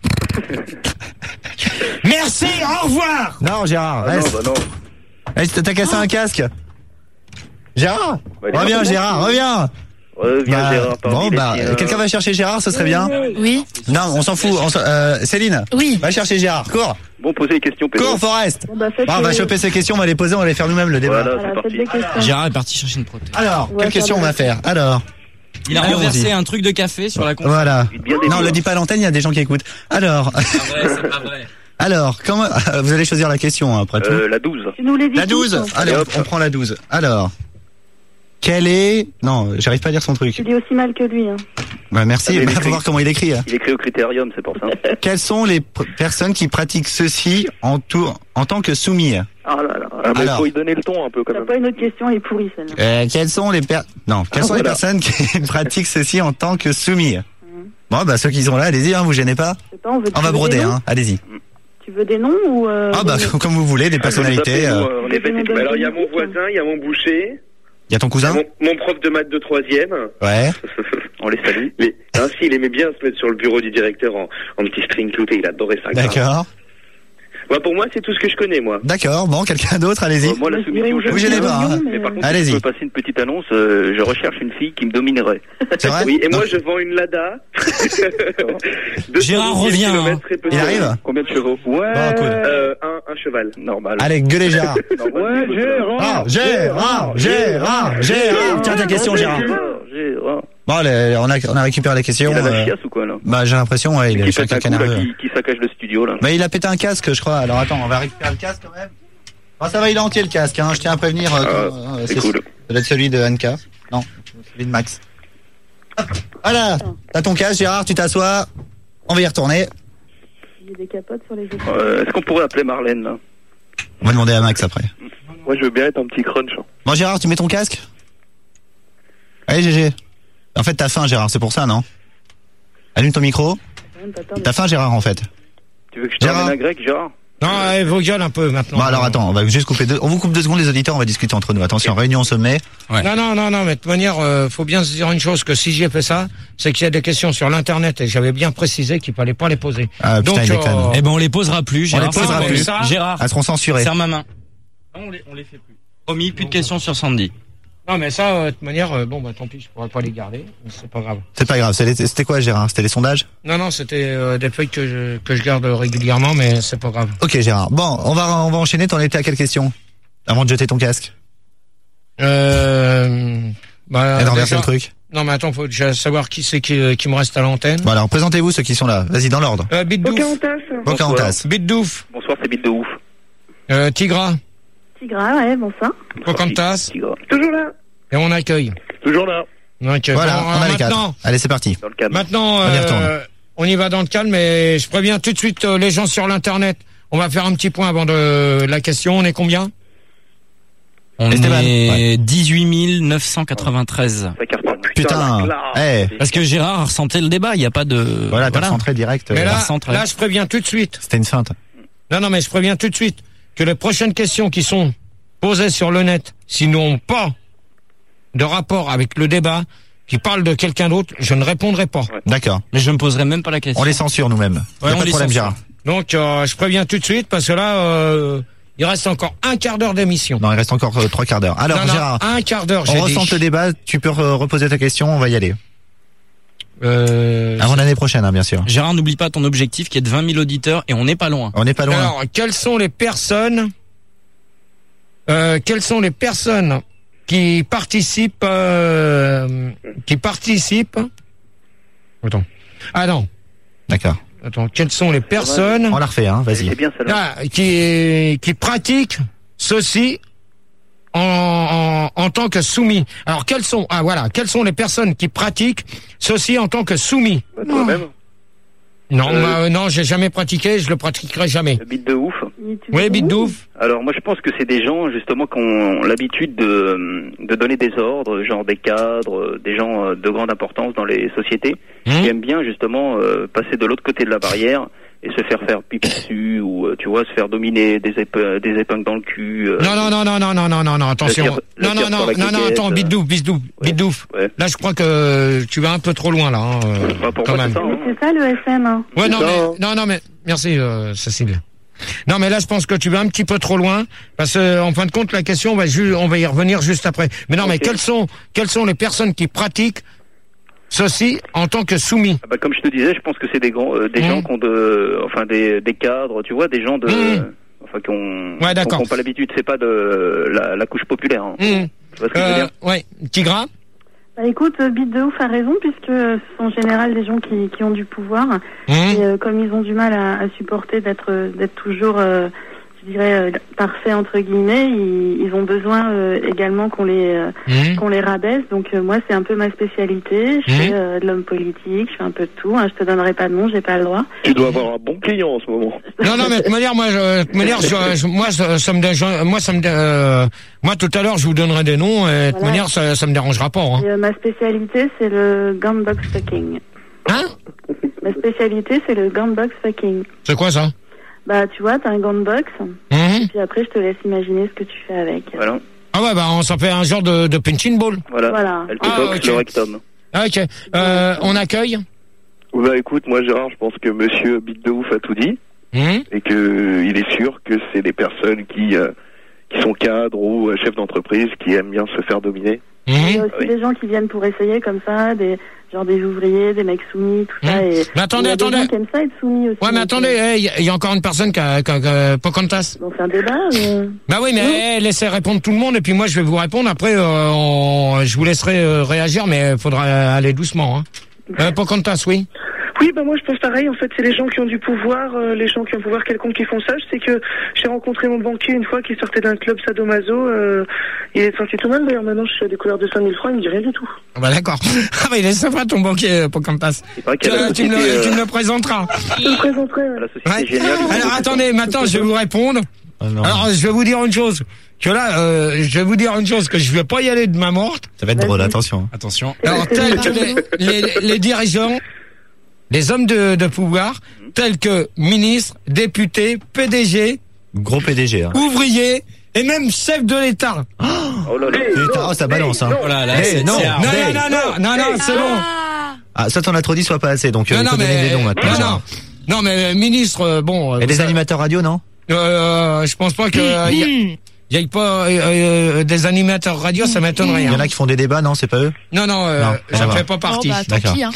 Merci, au revoir. Non, Gérard, reste. Non. Hey, t'as cassé un casque. Gérard, reviens, Gérard, reviens. Reviens, Gérard. Bon, quelqu'un va chercher Gérard, ce serait bien. Oui. Non, on s'en fout. Céline. Oui. Va chercher Gérard. Cours. Bon, posez les questions, Pedro. Cours, Forest. Bon, on va choper ces questions, on va les poser, on va les faire nous-mêmes le débat. Voilà, c'est parti. Gérard est parti chercher une prothèse. Alors, quelle question on va faire? Alors. Il a renversé un truc de café sur la console. Voilà. Non, le dis pas à l'antenne, il y a des gens qui écoutent. Alors. C'est pas vrai. Alors, comment, vous allez choisir la question, après tout. La 12. Tu nous les dis. La 12. Allez, on prend la 12. Alors. Quelle est... Non, j'arrive pas à lire son truc. Tu dis aussi mal que lui. Hein. Bah, merci, il faut voir comment il écrit. Il écrit au critérium, c'est pour ça. Quelles sont les personnes qui pratiquent ceci en tant que soumis? Ah là là. Ah, mais faut y donner le ton un peu quand même. T'as pas une autre question, elle est pourrie celle-là. Quelles sont les les personnes qui pratiquent ceci en tant que soumis? Bon, bah ceux qui sont là, allez-y, vous gênez pas. On va broder, allez-y. Tu veux des noms ou comme vous voulez, des personnalités. On est bête. Alors il y a mon voisin, il y a mon boucher. Il y a ton cousin? Mon prof de maths de 3e. Ouais. On les salue. Ainsi, il aimait bien se mettre sur le bureau du directeur en petit string clouté. Il adorait ça. D'accord. Ouais, pour moi, c'est tout ce que je connais, moi. D'accord. Bon, quelqu'un d'autre, allez-y. Moi, la soumission, vous gênez pas. Mais par contre, allez-y. je peux passer une petite annonce. Je recherche une fille qui me dominerait. C'est vrai? Oui, et moi, je vends une Lada. Gérard revient. Il arrive? Combien de chevaux? Ouais. Un cheval. Normal. Allez, gueulez Gérard. Ouais, Gérard. Tiens ta question, Gérard. Bon, allez, on a récupéré la question. Il a la chiasse ou quoi, là? Bah, j'ai l'impression, il est quelqu'un nerveux. Qui saccage le studio, là? Bah, il a pété un casque, je crois. Alors, attends, on va récupérer le casque, quand même. Bon, ça va, il est entier, le casque, Je tiens à prévenir. C'est cool. Ça doit être celui de Anka. Non, celui de Max. Hop, voilà. T'as ton casque, Gérard, tu t'assois. On va y retourner. Il y a des capotes sur les épaules. Est-ce qu'on pourrait appeler Marlène, là? On va demander à Max après. Moi, je veux bien être un petit crunch. Bon, Gérard, tu mets ton casque? Allez, GG. En fait, t'as faim, Gérard, c'est pour ça, non? Allume ton micro. T'as faim, Gérard, en fait. Tu veux que je te ramène un grec, Gérard? Non, vos gueules un peu maintenant. Bon, alors attends, on va juste couper on vous coupe 2 secondes, les auditeurs, on va discuter entre nous. Attention, réunion au sommet. Ouais. Non, mais de toute manière, faut bien se dire une chose, que si j'ai fait ça, c'est qu'il y a des questions sur l'internet et j'avais bien précisé qu'il fallait pas les poser. Ah, putain, donc, eh ben, on les posera plus, Gérard. On les posera plus. Gérard. Elles seront censurées. Serre ma main. Non, on les fait plus. Promis, plus de questions sur Sandy. Non, mais ça, de toute manière, tant pis, je pourrais pas les garder. C'est pas grave. C'est pas grave. C'était quoi, Gérard? C'était les sondages? Non, c'était des feuilles que je garde régulièrement, mais c'est pas grave. Ok, Gérard. Bon, on va enchaîner. T'en étais à quelle question? Avant de jeter ton casque. Et renverser le truc. Non, mais attends, faut déjà savoir qui c'est qui me reste à l'antenne. Bon, alors, présentez-vous ceux qui sont là. Vas-y, dans l'ordre. Bite d'ouf. Pocahontas. Bite d'ouf. Bonsoir, c'est Bite de ouf. Tigra. Tigra, ouais, bonsoir. Pocahontas. Toujours là. Et on accueille. Toujours là. Donc, voilà, on a les 4. Allez, c'est parti. Maintenant, on y retourne. on y va dans le calme, mais je préviens tout de suite les gens sur l'internet. On va faire un petit point avant de la question. On est combien? On est 18 993. Putain. Parce que Gérard a ressenté le débat, il n'y a pas de... Voilà, t'as recentré direct. Mais là, je préviens tout de suite. C'était une feinte. Non, mais je préviens tout de suite que les prochaines questions qui sont posées sur le net, s'ils n'ont pas de rapport avec le débat, qui parlent de quelqu'un d'autre, je ne répondrai pas. Ouais. D'accord. Mais je ne me poserai même pas la question. On les censure nous-mêmes. Ouais, pas de problème, Gérard. Donc, je préviens tout de suite parce que là, il reste encore un quart d'heure d'émission. Non, il reste encore 3 quarts d'heure. Alors, Gérard, un quart d'heure. On ressent le débat. Tu peux reposer ta question. On va y aller. Avant l'année prochaine, hein, bien sûr. Gérard, n'oublie pas ton objectif qui est de 20 000 auditeurs et on n'est pas loin. On n'est pas loin. Alors, quelles sont les personnes qui participent Attends. Ah non. D'accord. Attends, quelles sont les personnes... On la refait, hein, vas-y. C'est bien celle-là. Qui pratiquent ceci en tant que soumis. Alors, quelles sont les personnes qui pratiquent ceci en tant que soumis? Toi-même. Non, non, j'ai jamais pratiqué, je le pratiquerai jamais. Le beat de ouf. Oui, beat de ouf. Alors moi je pense que c'est des gens justement qui ont l'habitude de donner des ordres, genre des cadres, des gens de grande importance dans les sociétés, qui aiment bien justement passer de l'autre côté de la barrière et se faire pipi dessus ou tu vois se faire dominer des épingles dans le cul. Non, attention. Non, attends, beat douf. Ouais. Là je crois que tu vas un peu trop loin là. Pour moi, c'est ça le SM. Hein. Ouais, non mais merci Cécile. Non mais là je pense que tu vas un petit peu trop loin parce que en fin de compte la question on va y revenir juste après. Mais non mais quelles sont les personnes qui pratiquent ceci en tant que soumis? Comme je te disais, je pense que c'est des gens qui ont des cadres, tu vois, des gens qui ont pas l'habitude, c'est pas de la couche populaire. Hein. Tu vois ce que je veux dire? Ouais, Tigra. Écoute, Beat de Ouf a raison puisque ce sont en général des gens qui ont du pouvoir et comme ils ont du mal à supporter d'être toujours, je dirais, parfait entre guillemets, ils ont besoin également qu'on les rabaisse. Donc moi c'est un peu ma spécialité. Je fais de l'homme politique, je fais un peu de tout. Hein. Je te donnerai pas de nom, j'ai pas le droit. Tu dois avoir un bon client en ce moment. Non mais de manière moi tout à l'heure je vous donnerai des noms et de manière ça me dérangera pas. Hein. Et, ma spécialité c'est le gunbox fucking. Hein? Ma spécialité c'est le gunbox fucking. C'est quoi ça? Tu vois, t'as un gunbox, et puis après, je te laisse imaginer ce que tu fais avec. Voilà. Ah ouais, on s'en fait un genre de punching ball. Voilà. Elle te boxe le rectum. Ah, ok. On accueille? Écoute, moi, Gérard, je pense que monsieur Beat de Ouf a tout dit, et que il est sûr que c'est des personnes qui sont cadres ou chefs d'entreprise qui aiment bien se faire dominer. Il y a aussi des gens qui viennent pour essayer comme ça, des ouvriers, des mecs soumis, tout ça. Et mais attendez. Il y a des gens qui aiment ça être soumis aussi. Ouais, mais attendez, il y a encore une personne qui a Pocahontas. Donc c'est un débat. Bah oui, mais laissez répondre tout le monde et puis moi je vais vous répondre. Après, je vous laisserai réagir, mais il faudra aller doucement. Hein. Pocahontas, oui. Oui, moi je pense pareil. En fait, c'est les gens qui ont du pouvoir, les gens qui ont un pouvoir quelconque qui font ça. Je sais que j'ai rencontré mon banquier une fois qui sortait d'un club sadomaso. Il est sorti tout mal d'ailleurs. Maintenant, je suis à des couleurs de 5 000 francs. Il me dit rien du tout. Bah d'accord. Ah bah il est sympa ton banquier, Pocahontas. Tu me le présenteras. Je le présenterai. Ouais. Alors attendez, maintenant je vais vous répondre. Alors je vais vous dire une chose. Que là, je vais vous dire une chose, que je vais pas y aller de main morte. Ça va être drôle, attention. Alors tels que les dirigeants, les hommes de pouvoir, tels que ministres, députés, PDG, gros PDG, hein. Ouvriers et même chefs de l'État. Oh là là, putain, ça balance, hein. Oh là là, non, c'est bon. Ah, ça t'en as trop dit, soit pas assez, donc il faut donner des noms maintenant. Non, mais ministre, bon. Et des animateurs radio, non? Je pense pas que il y ait pas des animateurs radio, ça m'étonnerait. Il y en a qui font des débats, non, c'est pas eux? Non, j'en fais pas partie. Tant pis, hein.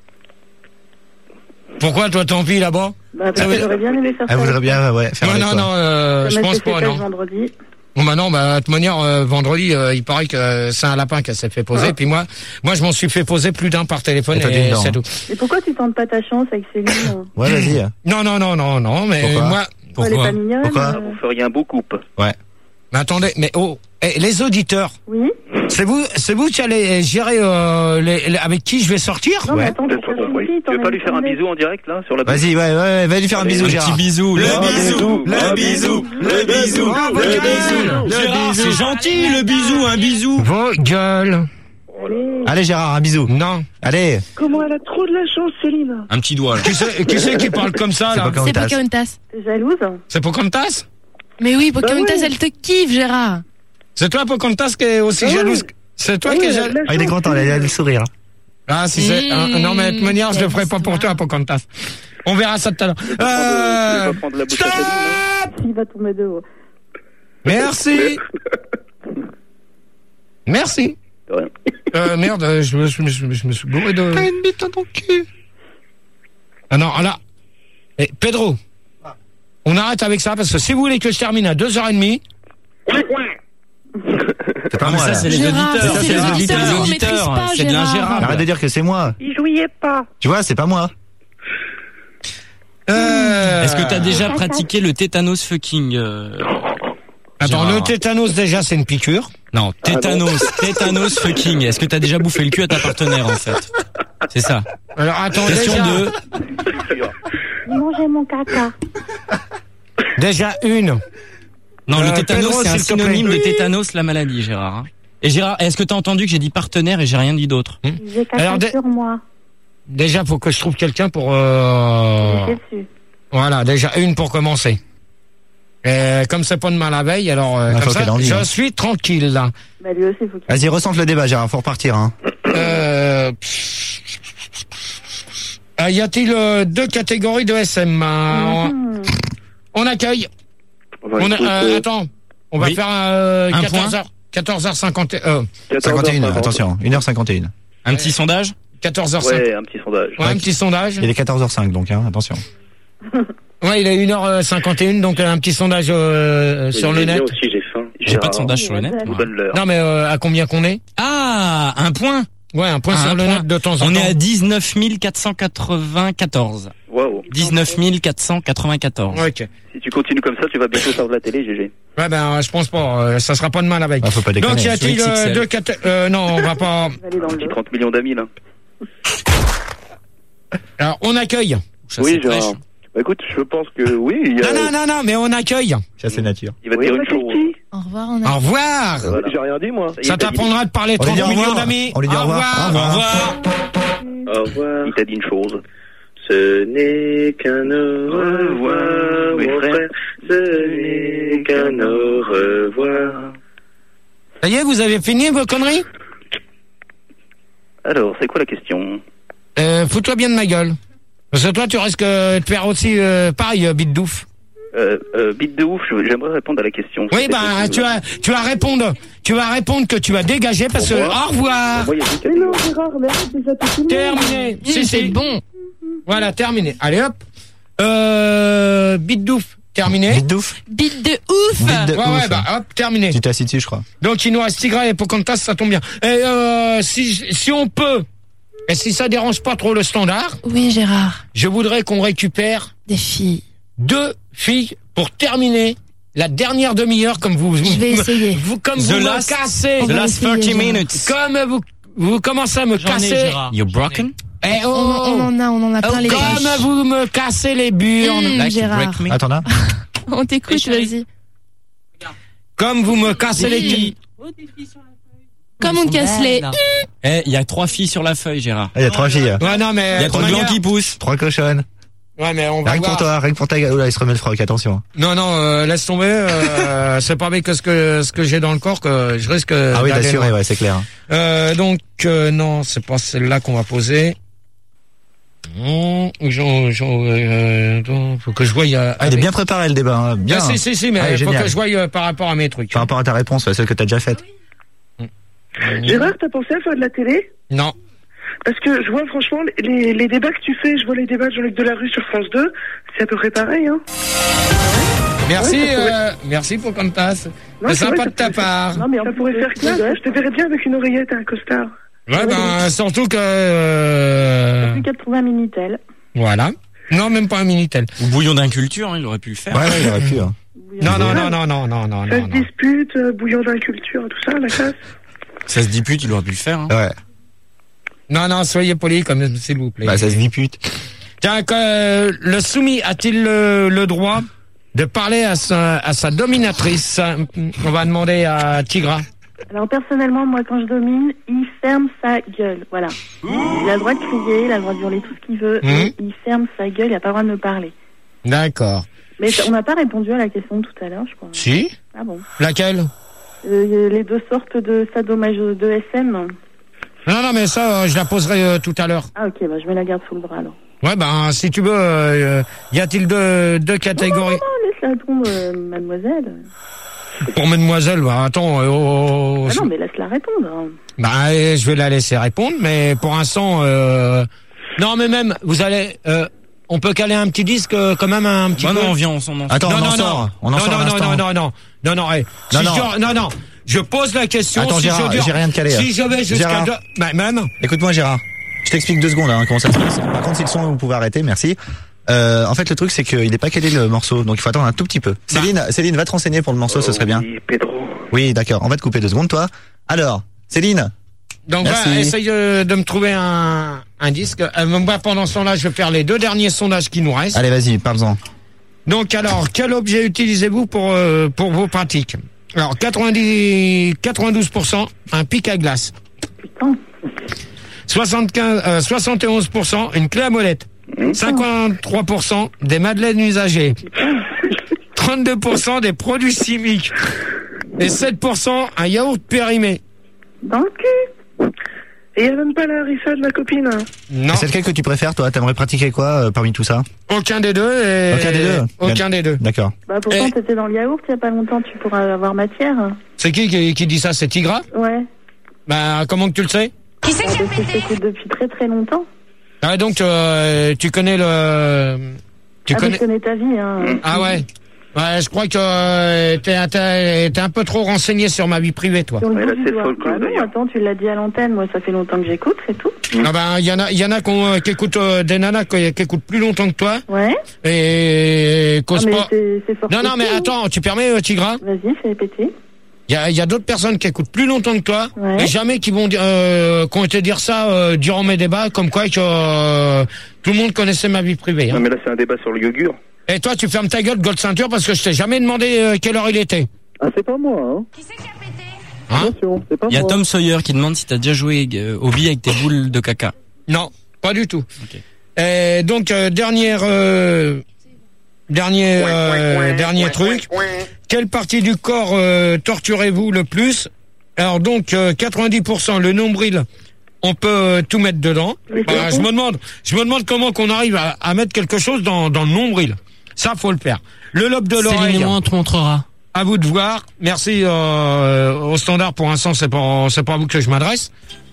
Pourquoi toi tant pis là-bas? J'aurais bien aimé faire ça. Elle voudrait bien, faire avec toi. Je pense pas, non. Vendredi. Bon, de toute manière, vendredi, il paraît que c'est un lapin qui s'est fait poser. Puis moi, je m'en suis fait poser plus d'un par téléphone et c'est tout. Et pourquoi tu tentes pas ta chance avec Céline? Ouais, vas-y. Non, mais moi. Pourquoi? Elle est pas mignonne. Vous feriez un beau couple. Ouais. Mais attendez, les auditeurs. Oui. C'est vous qui allez gérer avec qui je vais sortir? Non, mais attends, aussi. Tu veux pas lui faire un bisou en direct, là, sur la Vas-y, ouais, va lui faire un bisou, Gérard. Un petit bisou, le bisou. Gérard, c'est gentil, le bisou, un bisou. Vos gueules. Allez, Gérard, un bisou. Non. Allez. Comment elle a trop de la chance, Céline. Un petit doigt, là. Qui c'est qui parle comme ça, là? C'est Pocahontas. T'es jalouse? C'est Pocahontas? Mais oui, Pocahontas, elle te kiffe, Gérard. C'est toi, Pocahontas, qui est aussi jalouse. C'est toi qui es jalouse. Il est content, il a le sourire. Ah, si c'est. Non, mais de toute manière, je le ferai pas pour toi, Pocahontas. On verra ça tout à l'heure. Stop! Il va tomber de haut. Merci. Merci. Merde, je me suis gouré de... T'as une bite dans ton cul. Ah non, là. Eh, Pedro. On arrête avec ça, parce que si vous voulez que je termine à 2h30... C'est pas moi, ça, là. c'est les auditeurs. C'est les auditeurs. C'est de l'ingérable. Arrête de dire que c'est moi. Il jouiez pas. Tu vois, c'est pas moi. Est-ce que t'as déjà pratiqué le tétanos fucking Attends, Gérard. le tétanos, déjà, c'est une piqûre. Non, tétanos fucking. Est-ce que t'as déjà bouffé le cul à ta partenaire, en fait? C'est ça. Alors, attends, Question déjà... 2. Mangez mon caca. Déjà une. Non, le tétanos, Pedro, c'est un s'il te plaît. synonyme de tétanos, la maladie, Gérard. Hein. Et Gérard, est-ce que t'as entendu que j'ai dit partenaire et j'ai rien dit d'autre? J'ai caca sur moi. Déjà, faut que je trouve quelqu'un pour... J'étais dessus. Voilà, déjà une pour commencer. Comme c'est pas demain la veille, alors comme ça, je suis tranquille, là. Bah lui aussi, faut qu'il... Vas-y, ressente le débat, Gérard, faut repartir, hein. Y a-t-il 2 catégories de SM? On accueille. Attends, on va faire 14h50. 51, attention, 1h51. Un petit sondage? 14h05. Ouais, un petit sondage. Ouais, un petit sondage. Il est 14h05, donc, hein, attention. Ouais, il est 1h51, donc un petit sondage sur le net. Aussi, j'ai faim. J'ai pas de sondage sur le net. Non, mais à combien qu'on est? Ah, un point. Ouais, un point sur le net de temps en temps. On est à 19 494. Waouh. 19 494. Ok. Si tu continues comme ça, tu vas bientôt faire de la télé, GG. Ouais, ben, je pense pas. Ça sera pas demain la veille. Faut pas déconner. Donc, y a-t-il 2 catégories? Non, on va pas. Petit 30 millions d'amis, là. Alors, on accueille. Oui, Gérard. Bah, écoute, je pense que oui. Il y a... Non, mais on accueille. Ça, c'est nature. Il va te dire une chose. Au revoir, Au revoir. Voilà. J'ai rien dit, moi. Ça t'apprendra de parler 30 millions d'amis. On lui dit au revoir. Au revoir. Au revoir. Il t'a dit une chose. Ce n'est qu'un au revoir, mon frère. Ce n'est qu'un au revoir. Ça y est, vous avez fini vos conneries? Alors, c'est quoi la question? Fous-toi bien de ma gueule. Parce que toi, tu risques de faire aussi pareil, bite d'ouf. Bite de ouf, j'aimerais répondre à la question. Oui, ben, tu vas répondre que tu vas dégager parce que, au revoir. Mais non, Gérard, mais arrête déjà tout le monde. Terminé. C'est bon. Voilà, terminé. Allez, hop. Bite d'ouf. Terminé. Bite d'ouf. Bite de ouf. Ouais, bah, hop, terminé. Tu t'es assis dessus, je crois. Donc, il nous reste Tigra et Pocahontas, ça tombe bien. Et, si on peut, et si ça dérange pas trop le standard. Oui, Gérard. Je voudrais qu'on récupère. Des filles. 2 filles pour terminer la dernière demi-heure comme vous. Je vais essayer. Comme vous me cassez. The last 30 minutes. Comme vous commencez à me casser. You're broken? Eh On en a plein les comme poches. vous me cassez les burnes. Gérard. Attends là. On t'écoute, vas-y. Comme vous me cassez les filles. Comme on te casse les... Il y a 3 filles sur la feuille, Gérard. Il y a 3 filles. Ouais, non, mais. Il y a 3 glands qui poussent. 3 cochonnes. Ouais, mais on va Rien que pour toi, rien que pour ta gueule. Oh là, il se remet le froc, attention. Non, laisse tomber. C'est pas avec ce que j'ai dans le corps que je risque. Ah oui, d'assurer, ouais, c'est clair. Donc, non, c'est pas celle-là qu'on va poser. Faut que je voie. Il est bien préparé le débat, hein. Bien. Si, mais faut que je voie par rapport à mes trucs. Par rapport à ta réponse, celle que t'as déjà faite. Gérard, t'as pensé à faire de la télé? Non. Parce que je vois franchement les débats que tu fais, je vois les débats de Jean-Luc Delarue sur France 2, c'est à peu près pareil, hein. Merci, merci pour Pocahontas. C'est sympa de ta part. Non, mais ça pourrait faire classe. Je te verrais bien avec une oreillette et un costard. Ouais, ben, surtout que... Plus qu'à trouver un Minitel. Voilà. Non, même pas un Minitel. Ou bouillon d'inculture, hein, il aurait pu le faire. Ouais, il aurait pu, hein. Non. Ça se dispute, bouillon d'inculture, tout ça, la classe. Ça se dispute, il aurait pu le faire, hein. Ouais. Non, soyez poli, comme s'il vous plaît. Bah, ça se dit pute. Tiens, le soumis a-t-il le droit de parler à sa dominatrice? On va demander à Tigra. Alors personnellement, moi quand je domine, il ferme sa gueule, voilà. Il a le droit de crier, il a le droit de hurler tout ce qu'il veut, mais il ferme sa gueule, il n'a pas le droit de me parler. D'accord. Mais on n'a pas répondu à la question de tout à l'heure, je crois. Si. Ah bon. Laquelle? Les deux sortes de sadomaso de SM. Non, mais ça, je la poserai tout à l'heure. Ah ok, bah je mets la garde sous le bras alors. Ouais, si tu veux, y a-t-il deux catégories? Non, laisse-la tomber, mademoiselle. Pour mademoiselle, attends. Ah non, mais laisse-la répondre. Je vais la laisser répondre, mais pour l'instant, non, mais même, vous allez, on peut caler un petit disque quand même un petit peu. Non, viens, on s'en Attends, on en sort. Non. Je pose la question. Attends, Gérard, j'ai rien de calé. Si je vais jusqu'à même. Écoute-moi, Gérard. Je t'explique 2 secondes, comment ça se passe. Par contre, si le son, vous pouvez arrêter, merci. En fait, le truc, c'est qu'il n'est pas calé le morceau, donc il faut attendre un tout petit peu. Céline, va te renseigner pour le morceau, ce serait bien. Oui, Pedro. Oui, d'accord. On va te couper 2 secondes, toi. Alors, Céline. Donc, essaye de me trouver un disque. Moi, pendant ce temps-là, je vais faire les 2 derniers sondages qui nous restent. Allez, vas-y, parle-en. Donc, alors, quel objet utilisez-vous pour vos pratiques? Alors, 92%, un pic à glace. Putain. 71%, une clé à molette. 53%, des madeleines usagées. 32%, des produits chimiques. Et 7%, un yaourt périmé. Dans le cul. Et il n'y a même pas la harissa de ma copine. Non. C'est lequel que tu préfères, toi? T'aimerais pratiquer quoi parmi tout ça? Aucun des deux. Aucun des deux. D'accord. Bah pourtant, t'étais dans le yaourt il n'y a pas longtemps, tu pourras avoir matière. C'est qui dit ça? C'est Tigra? Ouais. Bah, comment que tu le sais? Qui c'est qui a pété? Je t'écoute depuis très très longtemps. Ah, donc, tu connais le... Je connais ta vie, hein. Ah ouais. Ouais, je crois que t'es un peu trop renseigné sur ma vie privée, toi. Sur le bout du doigt. Non, attends, tu l'as dit à l'antenne, moi ça fait longtemps que j'écoute, c'est tout. Ah ben, y en a qui écoutent des nanas qui écoutent plus longtemps que toi. Ouais. Et cause pas. C'est fort. Non, mais attends, tu permets, Tigra? Vas-y, fais péter. Il y a d'autres personnes qui écoutent plus longtemps que toi, ouais. Et jamais qui vont qui ont été dire ça durant mes débats, comme quoi que tout le monde connaissait ma vie privée. Hein. Non, mais là c'est un débat sur le yogur. Et toi, tu fermes ta gueule, Gold Ceinture, parce que je t'ai jamais demandé quelle heure il était. Ah, c'est pas moi, hein. Qui c'est qui a pété? Attention, c'est pas moi. Il y a Tom Sawyer qui demande si t'as déjà joué aux billes avec tes boules de caca. Non, pas du tout. Okay. Et donc, dernier truc. Quelle partie du corps torturez-vous le plus? Alors donc, 90% le nombril. On peut tout mettre dedans. Voilà, je me demande comment qu'on arrive à mettre quelque chose dans le nombril. Ça, faut le faire. Le lobe de l'oreille. Céline et moi, on te montrera. À vous de voir. Merci au standard. Pour l'instant, c'est pas à vous que je m'adresse.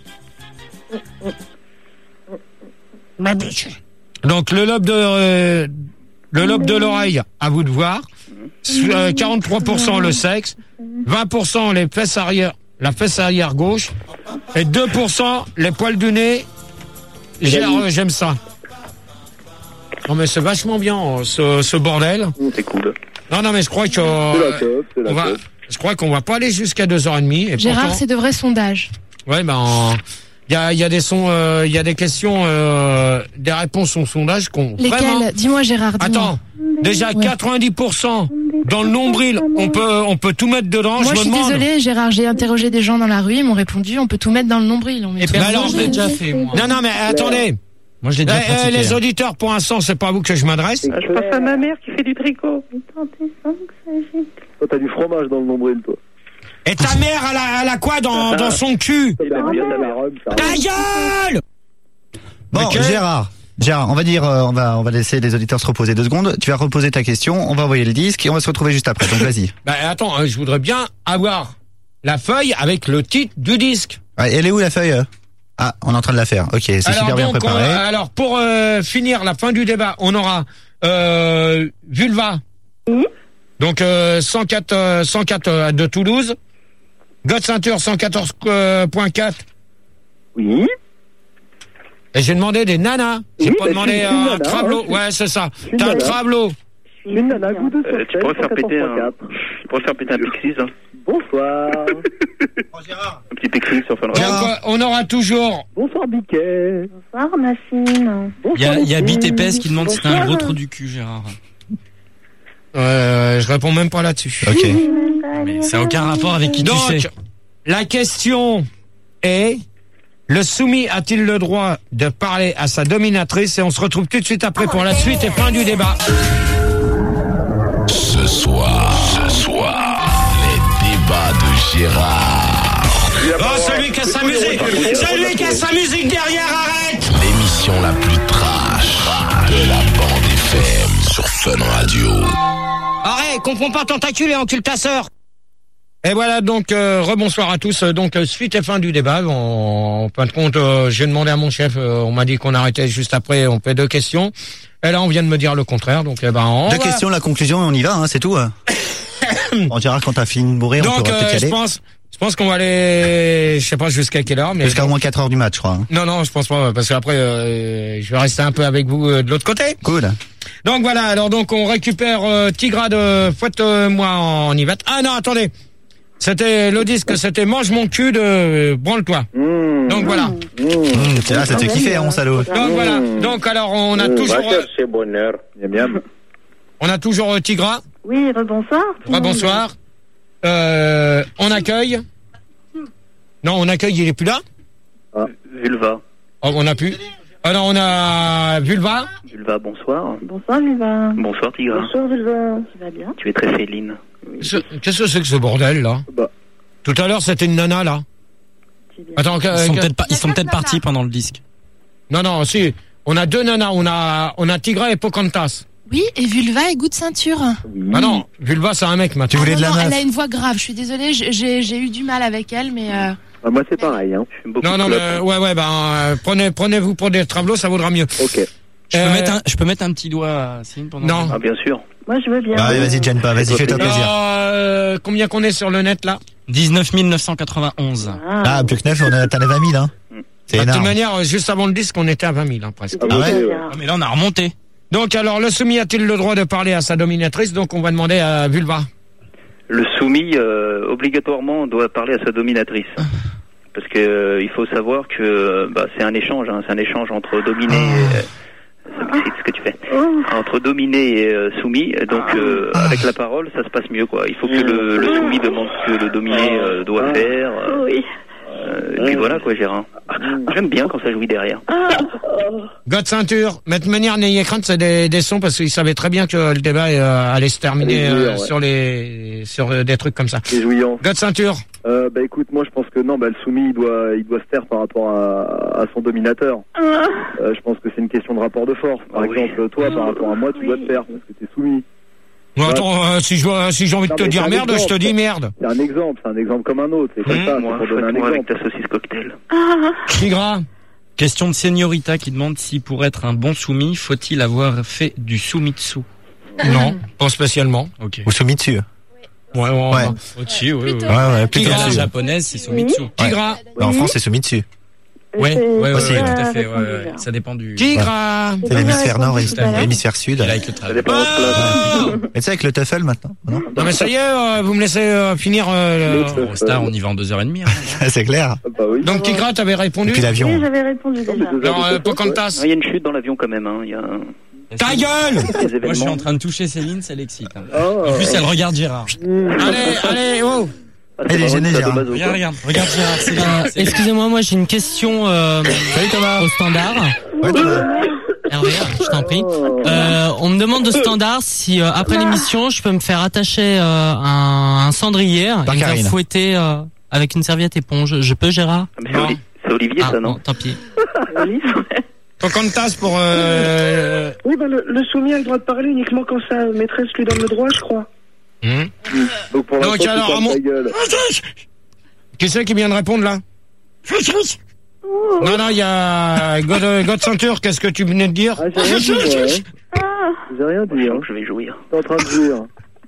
Donc le lobe de l'oreille. À vous de voir. 43% le sexe, 20% les fesses arrière. La fesse arrière gauche et 2% les poils du nez. J'aime ça. Non mais c'est vachement bien ce bordel. C'est cool. Non mais je crois que je crois qu'on va pas aller jusqu'à 2h30. Et Gérard, pourtant, c'est de vrais sondages. Ouais il y a des questions, des réponses au sondage qu'on. Lesquelles? Vraiment... Dis-moi Gérard. Attends. Déjà, ouais. 90% dans le nombril, on peut tout mettre dedans. Moi, je suis désolée, Gérard, j'ai interrogé des gens dans la rue, ils m'ont répondu, on peut tout mettre dans le nombril. Et ben alors, je l'ai déjà fait, moi. Non, mais attendez. Moi, je l'ai déjà pratiqué. Les auditeurs, pour l'instant, c'est pas à vous que je m'adresse. Je pense à ma mère qui fait du tricot. Toi, t'as du fromage dans le nombril, toi. Et ta mère, elle a quoi dans son cul? Ta gueule! Bon, Gérard, on va dire, on va laisser les auditeurs se reposer 2 secondes. Tu vas reposer ta question, on va envoyer le disque et on va se retrouver juste après. Donc vas-y. Attends, je voudrais bien avoir la feuille avec le titre du disque. Ouais, elle est où la feuille? Ah, on est en train de la faire. Ok, c'est super bien préparé. Alors pour finir la fin du débat, on aura Vulva. Donc 104 de Toulouse. God Ceinture 114.4. Oui. Et j'ai demandé des nanas. J'ai pas demandé un travelot. Ouais, c'est ça. T'as un travelot. Une nana, goût de tu pourrais faire péter un Pixies. Hein. Bonsoir. Oh, Gérard. Un petit Picsou sur Fun Radio. Donc, on aura toujours... Bonsoir Biquet. Bonsoir Massine. Il y a Bite Épaisse qui demande si t'as un gros trou du cul, Gérard. Je réponds même pas là-dessus. Ok. Mais ça n'a aucun rapport avec qui tu sais. Donc, la question est... Le soumis a-t-il le droit de parler à sa dominatrice? Et on se retrouve tout de suite après pour la suite et fin du débat. Ce soir, les débats de Gérard. Oh, celui qui a sa musique, celui qui a sa musique derrière, arrête! L'émission la plus trash de la bande FM sur Fun Radio. Arrête, comprends pas, tentacule et encule ta sœur. Et voilà donc rebonsoir à tous. Donc suite et fin du débat. En fin de compte, j'ai demandé à mon chef. On m'a dit qu'on arrêtait juste après. On fait 2 questions. Et là, on vient de me dire le contraire. Donc, 2 questions, la conclusion, on y va. Hein, c'est tout. On dira quand t'as fini de mourir. Donc, on pourra peut-être y aller. Je pense qu'on va aller. Je sais pas jusqu'à quelle heure, mais jusqu'à au moins 4 heures du match, je crois. Hein. Non, je pense pas, parce qu'après, je vais rester un peu avec vous de l'autre côté. Cool. Donc voilà. Alors donc, on récupère Tigra de Fouette-moi en Yvette. Ah non, attendez. C'était le disque, c'était Mange mon cul de Branle-toi. Donc voilà. C'est là, ça te kiffait, mon salaud. Donc voilà. Donc alors on a toujours. C'est bonheur. Bien. On a toujours Tigra. Oui, rebonsoir. Rebonsoir. On accueille. Non, on accueille, il est plus là. Vulva. Oh, on a plus. Alors on a Vulva. Vulva, bonsoir. Bonsoir Vulva. Bonsoir Tigra. Bonsoir Vulva. Tu vas bien? Tu es très féline. Qu'est-ce que c'est que ce bordel là? Tout à l'heure c'était une nana là. Attends, ils sont peut-être partis pendant le disque. Non, si. On a 2 nanas, on a Tigra et Pocahontas. Oui, et Vulva et Goût de ceinture. Ah non, Vulva c'est un mec, tu voulais de la meuf. Elle a une voix grave, je suis désolée, j'ai eu du mal avec elle, mais... moi c'est pareil, hein. Non, mais prenez-vous pour des travelots, ça vaudra mieux. Ok. Je peux mettre un petit doigt à Céline pendant... Non. Ah, bien sûr. Moi je veux bien. Allez, vas-y, gêne pas, vas-y, fais-toi plaisir. Combien qu'on est sur le net là? 19 991. Ah, plus que 9, t'en as 20 000, hein. C'est énorme. De toute manière, juste avant le disque, on était à 20 000, hein, presque. Ah ouais? Mais là, on a remonté. Donc, alors, le soumis a-t-il le droit de parler à sa dominatrice? Donc, on va demander à Vulva. Le soumis, obligatoirement, doit parler à sa dominatrice. Parce que il faut savoir que c'est un échange, hein, c'est un échange entre dominé et... c'est ce que tu fais. Entre dominé et soumis, donc avec la parole, ça se passe mieux, quoi. Il faut que le soumis demande ce que le dominé doit faire. Oui. Et puis voilà, quoi, Gérard. J'aime bien quand ça jouit derrière. God ceinture. Mais de manière, n'ayez crainte, c'est des sons parce qu'ils savaient très bien que le débat allait se terminer sur des trucs comme ça. C'est jouillant. God ceinture. Écoute, moi je pense que non, le soumis il doit se taire par rapport à son dominateur. Je pense que c'est une question de rapport de force. Par exemple, toi par rapport à moi, tu dois te taire parce que t'es soumis. Non, attends, si j'ai envie de te dire merde, je te dis merde. C'est un exemple comme un autre. C'est comme ça, moi, pour donner un exemple. avec ta saucisse cocktail. Tigra. Question de Señorita qui demande si pour être un bon soumis, faut-il avoir fait du soumitsu? Non, pas spécialement. Ok. Ou soumitsu. Ouais. Au-dessus, oui. Ouais, plutôt La dessus. japonaise, c'est soumitsu. Tigra. En France, c'est soumitsu. Ouais, aussi, tout à fait. Ouais. Ça dépend du. Tigra. C'est l'hémisphère nord et l'hémisphère sud. Avec le travail. Mais tu sais, avec le TOEFL maintenant, non? Non, mais ça y est, vous me laissez finir. Star, on y va en 2h30. C'est clair. Donc, Tigra, t'avais répondu? Et puis l'avion. Oui, j'avais répondu déjà. Alors, Pocahontas. Il y a une chute dans l'avion quand même, hein. Il y a Ta gueule! Moi, je suis en train de toucher Céline, ça l'excite. Hein. En plus, elle regarde Gérard. Allez, oh! Elle est gênée, Gérard. Regarde Gérard. Excusez-moi, moi j'ai une question Salut Thomas. au standard. Ouais, Thomas. Hervé, je t'en prie. On me demande au standard si après l'émission, je peux me faire attacher un cendrier et me faire fouetter avec une serviette éponge. Je peux, Gérard? C'est Olivier, ça, non? Tant pis. Pocahontas pour... Oui, le soumis a le droit de parler uniquement quand sa maîtresse lui donne le droit, je crois. Donc pour Donc alors, qui c'est qui vient de répondre là? Non, il y a God Ceinture, qu'est-ce que tu venais de dire? J'ai rien dit, j'ai rien dit, hein. Je vais jouir. T'es en train de jouir.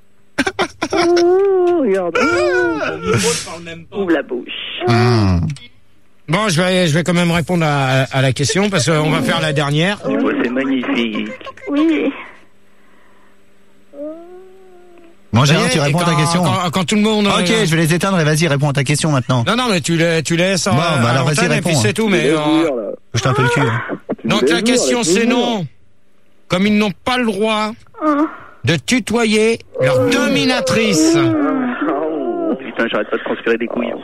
Regarde. Ouvre la bouche. Bon, je vais quand même répondre à la question parce qu'on va faire la dernière. C'est magnifique. Oui. Bon, Gérard, tu réponds à ta question. Quand tout le monde... Ok, je vais les éteindre et vas-y, réponds à ta question maintenant. Non, mais tu laisses bon, alors vas-y, réponds. Et puis c'est tout, mais... Je t'ai un peu le cul. Donc la question c'est non. Comme ils n'ont pas le droit de tutoyer leur dominatrice. Putain, j'arrête pas de transpirer des couilles.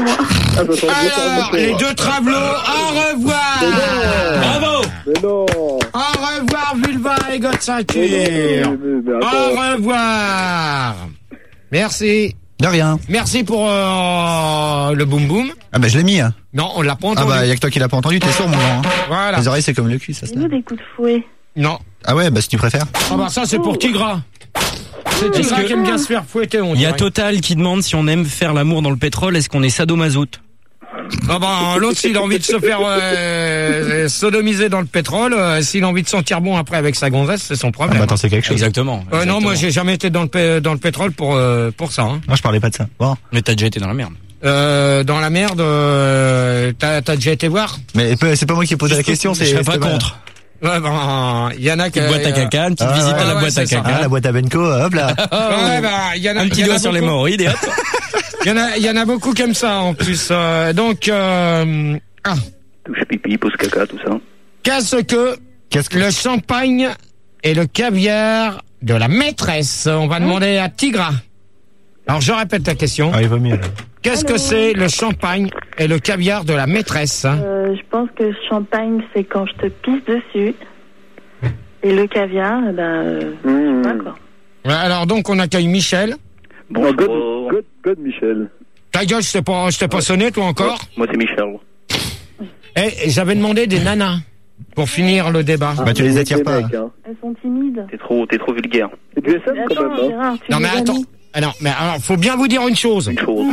Alors, les deux travelots, au revoir. Bravo. Mais non. Au revoir, Vulva et God Ceinture. Au revoir. Merci. De rien. Merci pour le boum boum. Ah bah je l'ai mis. Hein. Non, on l'a pas entendu. Ah bah y a que toi qui l'as pas entendu, t'es sourd mon grand. Hein. Voilà. Les oreilles c'est comme le cul, ça se Nous des coups de fouet. Non. Ah ouais, bah si tu préfères. Ah bah ça c'est pour Tigra. C'est Tigra qui aime bien se faire fouetter. Il y a Total qui demande si on aime faire l'amour dans le pétrole, est-ce qu'on est sadomasoute? Ah bah l'autre s'il a envie de se faire sodomiser dans le pétrole, s'il a envie de sentir bon après avec sa gonzesse, c'est son problème. Ah bah attends, c'est quelque chose. Exactement. Non, moi j'ai jamais été dans le pétrole pour ça. Hein. Moi je parlais pas de ça. Bon. Mais t'as déjà été dans la merde. Dans la merde, t'as déjà été voir? Mais c'est pas moi qui ai posé la question, c'est. Je serais pas contre. Ouais, ben, il y en a qui. Une boîte à caca, une petite visite à la boîte à caca. Ah, la boîte à Benko, hop là. Ouais, ben, il y en a. Un petit doigt sur l'hémorroïde et hop. Il y en a beaucoup comme ça, en plus. Donc, Touche pipi, pousse caca, tout ça. Qu'est-ce que le champagne et le caviar de la maîtresse? On va demander à Tigra. Alors, je répète la question. Ah, il va mieux, là. Qu'est-ce que c'est le champagne et le caviar de la maîtresse? Je pense que le champagne, c'est quand je te pisse dessus. Et le caviar, je sais pas quoi. Ouais, alors donc, on accueille Michel. Bon, God, Michel. Ta gueule, je t'ai pas sonné, toi, encore? Moi, c'est Michel. Et j'avais demandé des nanas pour finir le débat. Bah, tu les attires pas. Elles sont timides. T'es trop vulgaire. C'est du SM quand même, hein. Gérard, Non, mais attends. Alors, faut bien vous dire une chose.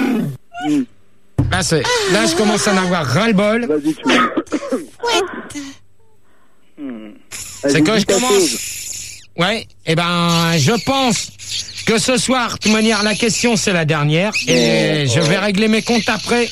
Là, je commence à en avoir ras-le-bol. Vas-y, tu C'est que je commence. Ouais, et ben, je pense que ce soir, de toute manière, la question, c'est la dernière. Et je vais régler mes comptes après.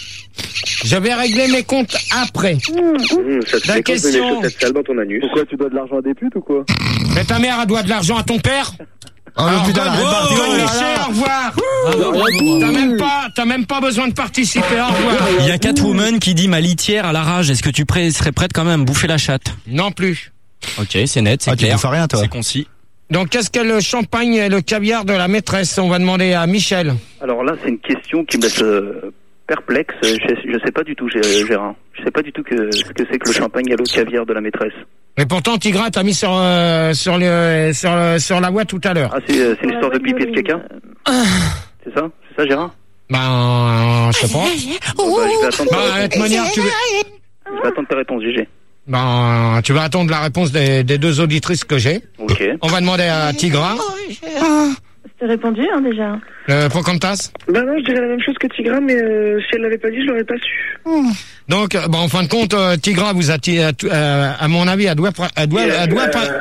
La question. Pourquoi tu dois de l'argent à des putes ou quoi? Mais ta mère, elle doit de l'argent à ton père? Oh putain, au revoir. T'as même pas besoin de participer. Au revoir. Il y a Catwoman qui dit ma litière à la rage. Est-ce que tu serais prête quand même à me bouffer la chatte? Non plus. Ok, c'est net, c'est clair. Tu bouffes rien, toi. C'est concis. Donc, qu'est-ce que le champagne et le caviar de la maîtresse? On va demander à Michel. Alors là, c'est une question qui me laisse perplexe. Je sais pas du tout, Gérard. Je sais pas du tout ce que c'est que le champagne et le caviar de la maîtresse. Mais pourtant, Tigra t'as mis sur la voie tout à l'heure. Ah, c'est une histoire de pipi et de caca. C'est ça, Gérard? Ben, je sais pas. Je vais attendre. De toute manière, Je vais attendre ta réponse, GG. Ben, tu vas attendre la réponse des deux auditrices que j'ai. Ok. On va demander à Tigra. Je t'ai répondu, hein, déjà. Pocahontas? Bah non, je dirais la même chose que Tigra, mais si elle l'avait pas dit, je l'aurais pas su. Donc, en fin de compte, Tigra vous a, à mon avis, elle doit pas. Ta gueule!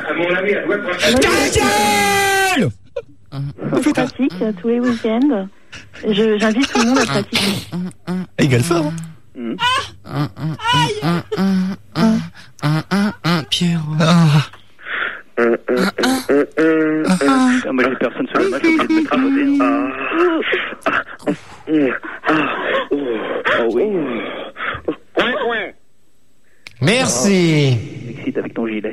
Je pratique tous les week-ends. J'invite tout le monde à pratiquer. Il gueule fort. Pierrot. Moi, j'ai personne sur le match, je suis obligé de me tripoter. Merci. M'excite avec ton gilet.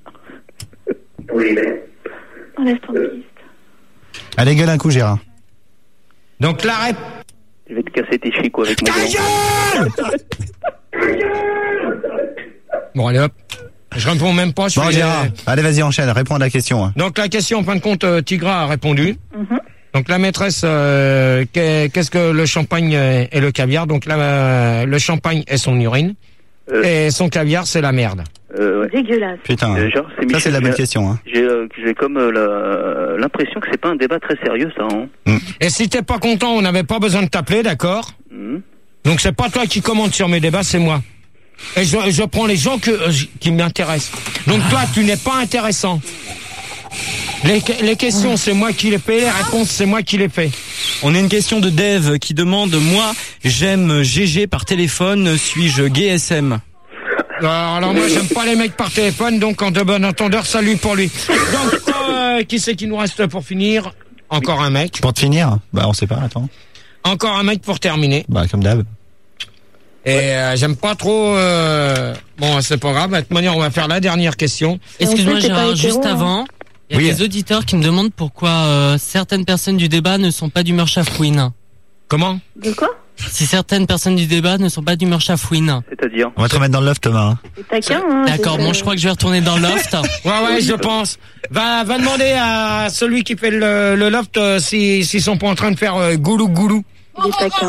Enlève ton piste. Allez, gueule un coup, Gérard. Donc, l'arrêt. Je vais te casser tes chicots avec mon gueule. Bon, allez hop. Je réponds même pas. Bon, Gérard, allez, vas-y, enchaîne, réponds à la question. Hein. Donc, la question, en fin de compte, Tigra a répondu. Donc, la maîtresse, qu'est-ce que le champagne et le caviar? Donc, le champagne est son urine. Et son caviar, c'est la merde. Ouais. Dégueulasse. Putain, genre, ça c'est la bonne question. Hein. J'ai comme l'impression que c'est pas un débat très sérieux, ça. Hein. Et si t'es pas content, on n'avait pas besoin de t'appeler, d'accord? Donc, c'est pas toi qui commente sur mes débats, c'est moi. Et je prends les gens qui m'intéressent. Donc toi, tu n'es pas intéressant. Les questions, c'est moi qui les fais. Les réponses, c'est moi qui les fais. On a une question de Dave qui demande, moi, j'aime GG par téléphone, suis-je gay SM? Alors moi, j'aime pas les mecs par téléphone, donc en de bon entendeur, salut pour lui. Donc, qui c'est qui nous reste pour finir? Encore un mec. Pour te finir, on sait pas, attends. Encore un mec pour terminer. Comme d'hab. Et j'aime pas trop... Bon, c'est pas grave, de toute manière, on va faire la dernière question. Excuse-moi Gérard, juste avant, il y a des auditeurs qui me demandent pourquoi certaines personnes du débat ne sont pas d'humeur chafouine. Comment? De quoi? Si certaines personnes du débat ne sont pas d'humeur chafouine. C'est-à-dire? On va te remettre dans le loft, Thomas. D'accord, bon, je crois que je vais retourner dans le loft. Ouais, je pense. Va demander à celui qui fait le loft s'ils sont pas en train de faire goulou. Il est taquin.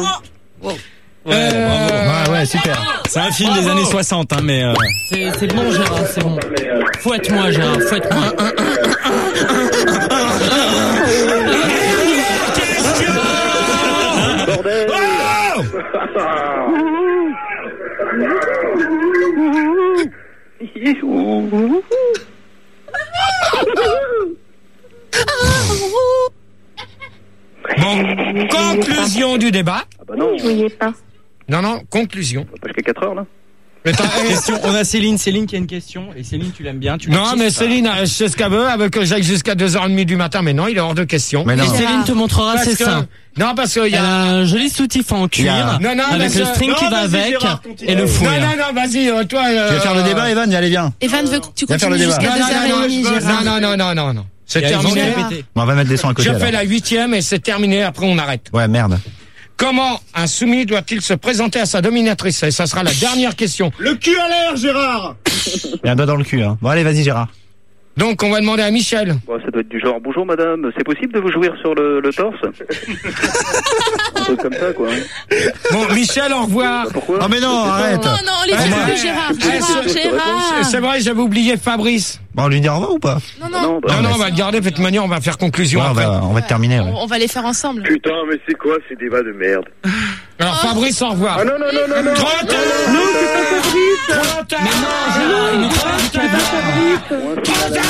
Ouais, super. C'est un film des années 60, hein, mais... C'est bon, Gérard, c'est bon. Fouette-moi, Gérard, fouette-moi. Bordel. Bon, conclusion du débat. Ah bah non. Je voyais pas. Non, conclusion. Pas jusqu'à 4 heures, là. Question, on a Céline qui a une question, et Céline, tu l'aimes bien, Non, mais Céline, je sais ce qu'elle veut, avec que j'aille jusqu'à 2h30 du matin, mais non, il est hors de question. Mais non. Et Céline te montrera ses seins. Non, parce qu'il y a un joli soutif en cuir, avec le string qui va avec, et le fouet. Non, vas-y, toi... Tu veux faire le débat, Evan? Allez, viens. Evan veut que tu Viens faire le continues débat. jusqu'à 2h30, Gérard. Non. C'est terminé. On va mettre des sons à côté. Je fais la 8e et c'est terminé, après on arrête. Ouais, merde. Comment un soumis doit-il se présenter à sa dominatrice? Et ça sera la dernière question. Le cul à l'air, Gérard. Il y a un doigt dans le cul, hein. Bon, allez, vas-y, Gérard. Donc, on va demander à Michel. Bon, ça doit être du genre, bonjour madame, c'est possible de vous jouir sur le torse? Un truc comme ça, quoi. Bon, Michel, au revoir. Pourquoi? Oh, mais non, arrête. Non, les yeux, Gérard. C'est vrai, j'avais oublié Fabrice. Bon, on lui dit au revoir ou pas? Non, on va le garder, de toute manière, on va faire conclusion Ouais, après. on va te terminer. Ouais. On va les faire ensemble. Putain, mais c'est quoi ces débats de merde? Alors, Fabrice, au revoir. Ah non. Trop tard. Non, c'est pas Fabrice. Trop tard. Trop tard.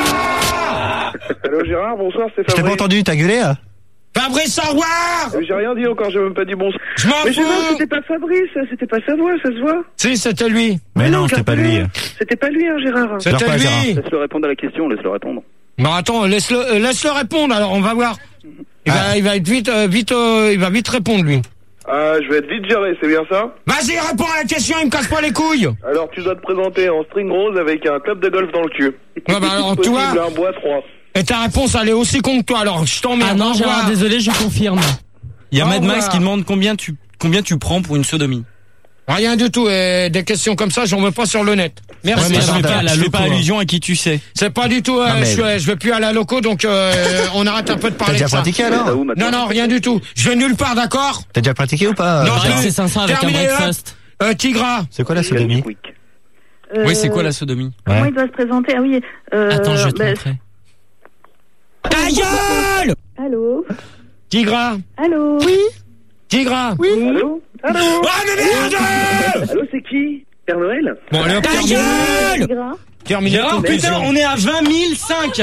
Allô Gérard, bonsoir, c'est Je t'ai Fabrice. pas entendu, t'as gueulé là? Fabrice, au revoir. J'ai rien dit encore, j'ai même pas dit bonsoir. Je m'en Mais Gérard, fous. c'était pas Fabrice, c'était pas sa voix, ça se voit. Si, c'était lui. Mais non, c'était pas lui. C'était pas lui, hein, Gérard. C'était pas, lui. Gérard. Laisse-le répondre à la question, laisse-le répondre. Bon, attends, laisse-le répondre, alors on va voir. Il va être il va vite répondre, lui. Je vais être vite géré, c'est bien ça? Vas-y, réponds à la question, il me casse pas les couilles. Alors tu dois te présenter en string rose avec un club de golf dans le cul. Ouais, bah alors, Possible, toi... un bois 3. Et ta réponse, elle est aussi con que toi, alors je t'emmerde. Ah non, Gérard, désolé, je confirme. Il y a Au Mad Max revoir. qui demande combien tu prends pour une sodomie. Rien du tout, et des questions comme ça, j'en veux pas sur le net. Merci. Ouais, mais je fais pas hein. allusion à qui tu sais. C'est pas du tout, mais- je vais plus aller à la loco, donc on arrête un peu de T'as parler déjà de ça. pratiqué alors? Ça où, maintenant? Non, rien du tout. Je vais nulle part, d'accord? T'as déjà pratiqué ou pas? Non, Avec ses 500 avec un Terminé, breakfast. Tigra. C'est quoi la sodomie? Oui, c'est quoi la sodomie? Comment il doit se présenter? Ah oui. Attends, je vais te montrer. Ta gueule! Allô? Tigra. Allô? Oui. Tigra. Oui. Allô? Allô? Ah, mais merde! Allô, c'est qui? Père Noël? Bon, allez, hop, Ta terminé. gueule! Gras. Terminé. Gérard, putain, on est à 20 005.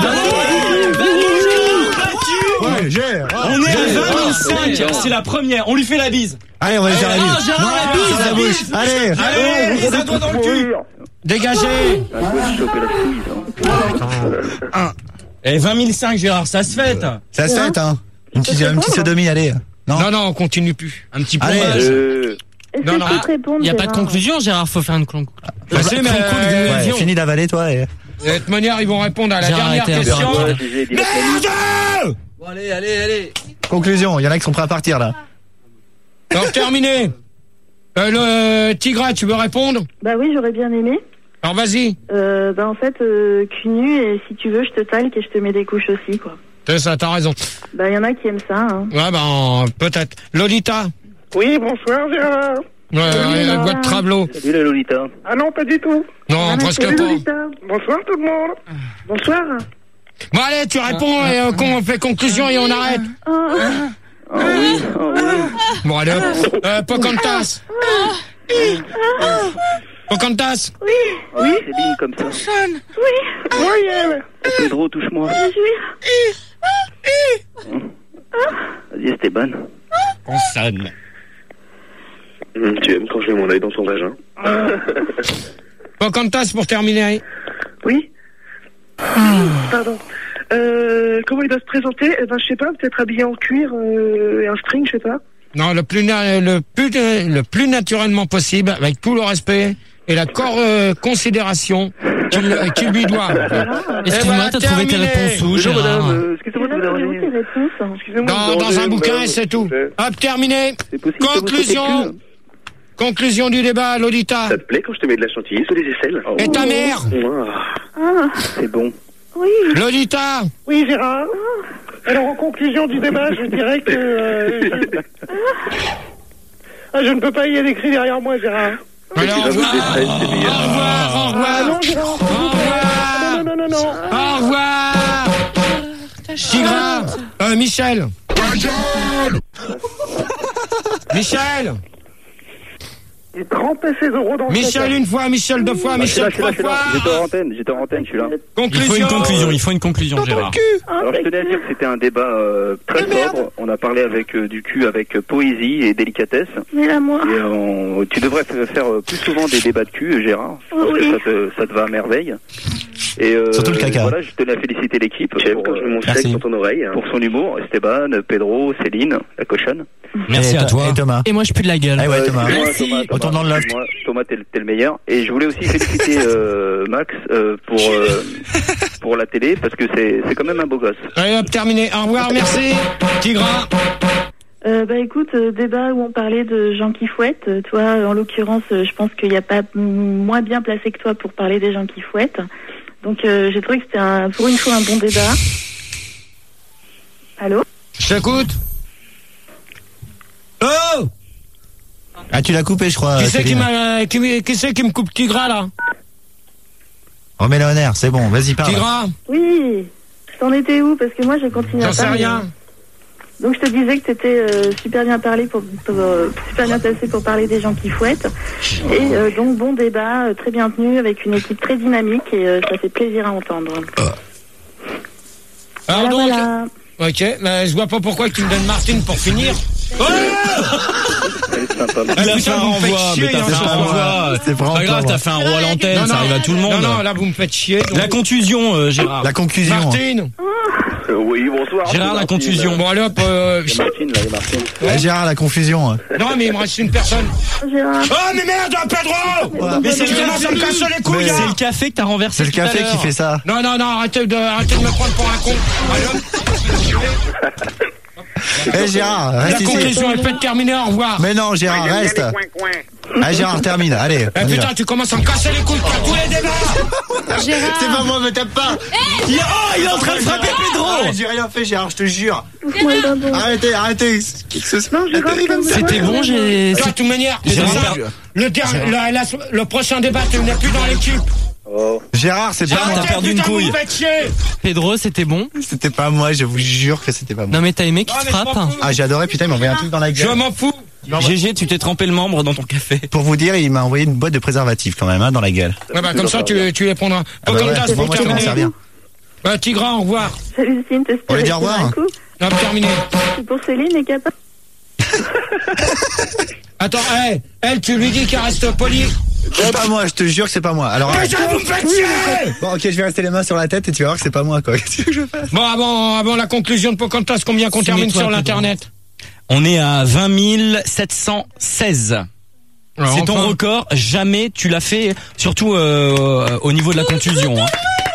Ouais, Gérard. On est à 20 005. C'est la première. On lui fait la bise. Allez, on va lui faire la bise. Gérard, la bise, Sur la la bouche. bise. Allez. Allez, un doigt dans le cul. Dégagez. Un coup de choper la couille, ça. Eh, 20 005, Gérard, ça se fête. Ça se fait, hein. Une petite sodomie, allez. Non. Non, on continue plus. Un petit Allez. plombage. Est-ce Non, que non. je peux te répondre? Il n'y a pas de Gérard conclusion, Gérard, faut faire une conclusion. Vas-y, mais Ouais, fini d'avaler, toi. Et... de toute manière, ils vont répondre à la J'ai dernière arrêté un peu. question. Ouais, j'ai dit la Merde! Bon, allez. Conclusion, il y en a qui sont prêts à partir, là. Donc, terminé. Le Tigra, tu veux répondre? Bah oui, j'aurais bien aimé. Alors, vas-y. En fait, cul nu, et si tu veux, je te talque et je te mets des couches aussi, quoi. C'est ça, t'as raison. Bah, il y en a qui aiment ça, hein. Ouais, peut-être. Lolita. Oui, bonsoir, Gérard. Ouais, boîte de Trablo. Salut la Lolita. Ah non, pas du tout. Non, presque Salut, pas. Lolita. Bonsoir tout le monde. Bonsoir. Bon, allez, tu réponds et on fait conclusion et on arrête. Ah oui. Bon, allez, hop. Pocahontas. Pocahontas. Oui. Céline, comme ça. Voyelle. Pedro, touche-moi. Vas-y, Esteban. Consonne. Tu aimes quand je mets mon œil dans ton vagin? Pocahontas pour terminer. Oui. Pardon. comment il doit se présenter? Eh ben, je sais pas, peut-être habillé en cuir et un string, je sais pas. Non, le plus naturellement possible, avec tout le respect et la considération qu'il lui doit. Excuse-moi, t'as trouvé tes réponses où, Gérard? Excusez-moi de vous déranger. Dans un bouquin et c'est tout. Hop, terminé. Conclusion du débat, Lolita. Ça te plaît quand je te mets de la chantilly sous les aisselles? Et ta mère? C'est bon. Oui. Lolita. Oui, Gérard. Alors, en conclusion du débat, je dirais que... je ne peux pas y aller écrit derrière moi, Gérard. Alors, au revoir. Au revoir. Non, Gérard. Non. Au revoir. Tigra. Michel. Michel. Il trempait ses euros dans le Michel une fois, Michel deux fois, Michel trois fois. J'étais en antenne, je suis là. Il faut une conclusion, Gérard. Alors je tenais à dire que c'était un débat très sobre. On a parlé avec du cul, avec poésie et délicatesse. Mais là, moi. Et tu devrais faire plus souvent des débats de cul, Gérard. Parce que ça te va à merveille. Et surtout le caca. Voilà, je tenais à féliciter l'équipe J'aime quand je mets mon chèque sur ton oreille. Pour son humour. Esteban, Pedro, Céline, la cochonne. Merci à toi. Et Thomas. Et moi, je pue de la gueule. Ah ouais, Thomas. Merci. Autant dans le loft. Thomas, t'es le meilleur. Et je voulais aussi féliciter Max pour la télé parce que c'est quand même un beau gosse. Allez hop, terminé. Au revoir, merci. Tigra. Écoute, débat où on parlait de gens qui fouettent. Toi, en l'occurrence, je pense qu'il n'y a pas moins bien placé que toi pour parler des gens qui fouettent. Donc, j'ai trouvé que c'était pour une fois un bon débat. Allô? Je t'écoute. Oh! Ah, tu l'as coupé, je crois. Qui c'est qui me coupe Tigra, là? Remets-le en air, c'est bon, vas-y, parle. Tigra? Oui. T'en étais où? Parce que moi, j'ai continué à parler. J'en sais rien. Donc, je te disais que t'étais super bien placé pour parler des gens qui fouettent. Et donc, bon débat, très bien tenu, avec une équipe très dynamique et ça fait plaisir à entendre. Alors donc, voilà. Ok, mais je vois pas pourquoi tu me donnes Martine pour finir. Oh Il a fait un renvoi, mais t'as fait un renvoi. C'est pas grave, t'as fait un roi à l'antenne, ça arrive à tout le monde. Non, là vous me faites chier. Donc... La contusion, Gérard. La conclusion. Martine. Oui, bonsoir. Gérard, la contusion. Bon, allez hop. Martine, là, Martine. Ouais, Gérard, la confusion. Non, mais il me reste une personne. Gérard. Oh, mais merde, Pedro. Mais c'est vraiment ça me casse les couilles. C'est le café que t'as renversé. C'est le café qui fait ça. Non, arrêtez de me prendre pour un con. Allez hop. Gérard, reste ici. La conclusion est faite, terminée, au revoir. Mais non, Gérard, reste. Ah, Gérard, termine, allez. Putain, tu commences à me casser les couilles pour tous les débats. Gérard. C'est pas moi, me tape pas. Il est en train de frapper Pedro. J'ai rien fait, Gérard, je te jure. Arrêtez. C'était bon, De toute manière, le prochain débat, tu n'es plus dans l'équipe. Oh. Gérard, c'est pas moi. T'as perdu une couille. Pedro, c'était bon. C'était pas moi, je vous jure que c'était pas moi. Non mais t'as aimé qu'il te frappe? Ah, j'ai adoré, putain, il m'a envoyé un truc dans la gueule. Je m'en fous. GG, tu t'es trempé le membre dans ton café. Pour vous dire, il m'a envoyé une boîte de préservatifs quand même, dans la gueule. Ouais, bah, comme ça, tu les prendras. Moi, je peux m'en servir. Tigra, au revoir. Salut, Céline, t'espères. On lui dit au revoir. Non, terminé. C'est pour Céline et Kappa. Attends, elle, tu lui dis qu'elle reste polie. C'est pas moi, je te jure que c'est pas moi. Alors, vous me faites chier. Bon, ok, je vais rester les mains sur la tête et tu vas voir que c'est pas moi, quoi. Qu'est-ce que je fais? Bon, avant la conclusion de Pocahontas, combien qu'on termine sur l'internet? On est à 20 716. C'est ton record, jamais tu l'as fait, surtout au niveau de la contusion. Hein.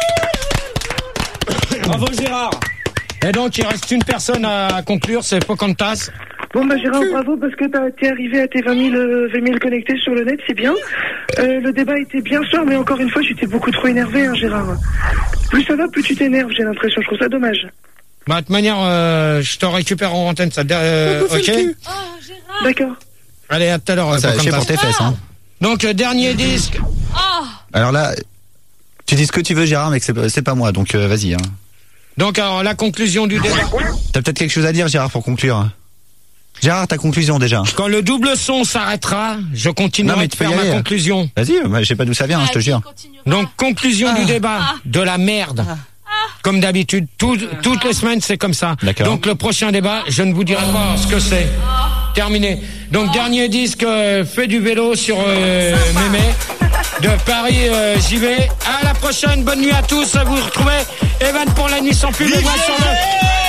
Bravo Gérard. Et donc il reste une personne à conclure, c'est Pocahontas. Bon bah Gérard, bravo parce que t'es arrivé à tes 20 000 connectés sur le net, c'est bien. Le débat était bien sûr, mais encore une fois, j'étais beaucoup trop énervé, hein, Gérard. Plus ça va, plus tu t'énerves, j'ai l'impression, je trouve ça dommage. Bah de toute manière, je te récupère en antenne, ça. Ok. D'accord. Allez, à tout à l'heure. Ça fait pour tes fesses, hein. Donc dernier disque. Alors là, tu dis ce que tu veux, Gérard, mais que c'est pas moi, donc vas-y. Hein. Donc alors la conclusion du débat. T'as peut-être quelque chose à dire, Gérard, pour conclure. Gérard, ta conclusion déjà. Quand le double son s'arrêtera, je continuerai de faire ma conclusion. Vas-y, je sais pas d'où ça vient, je te jure. Donc conclusion du débat, de la merde. Comme d'habitude, toutes les semaines c'est comme ça. Donc le prochain débat, je ne vous dirai pas ce que c'est. Terminé. Donc dernier disque, fait du vélo sur Mémé. de Paris JV. À la prochaine, bonne nuit à tous. Vous retrouvez Evan pour la nuit sans pub et moi sur le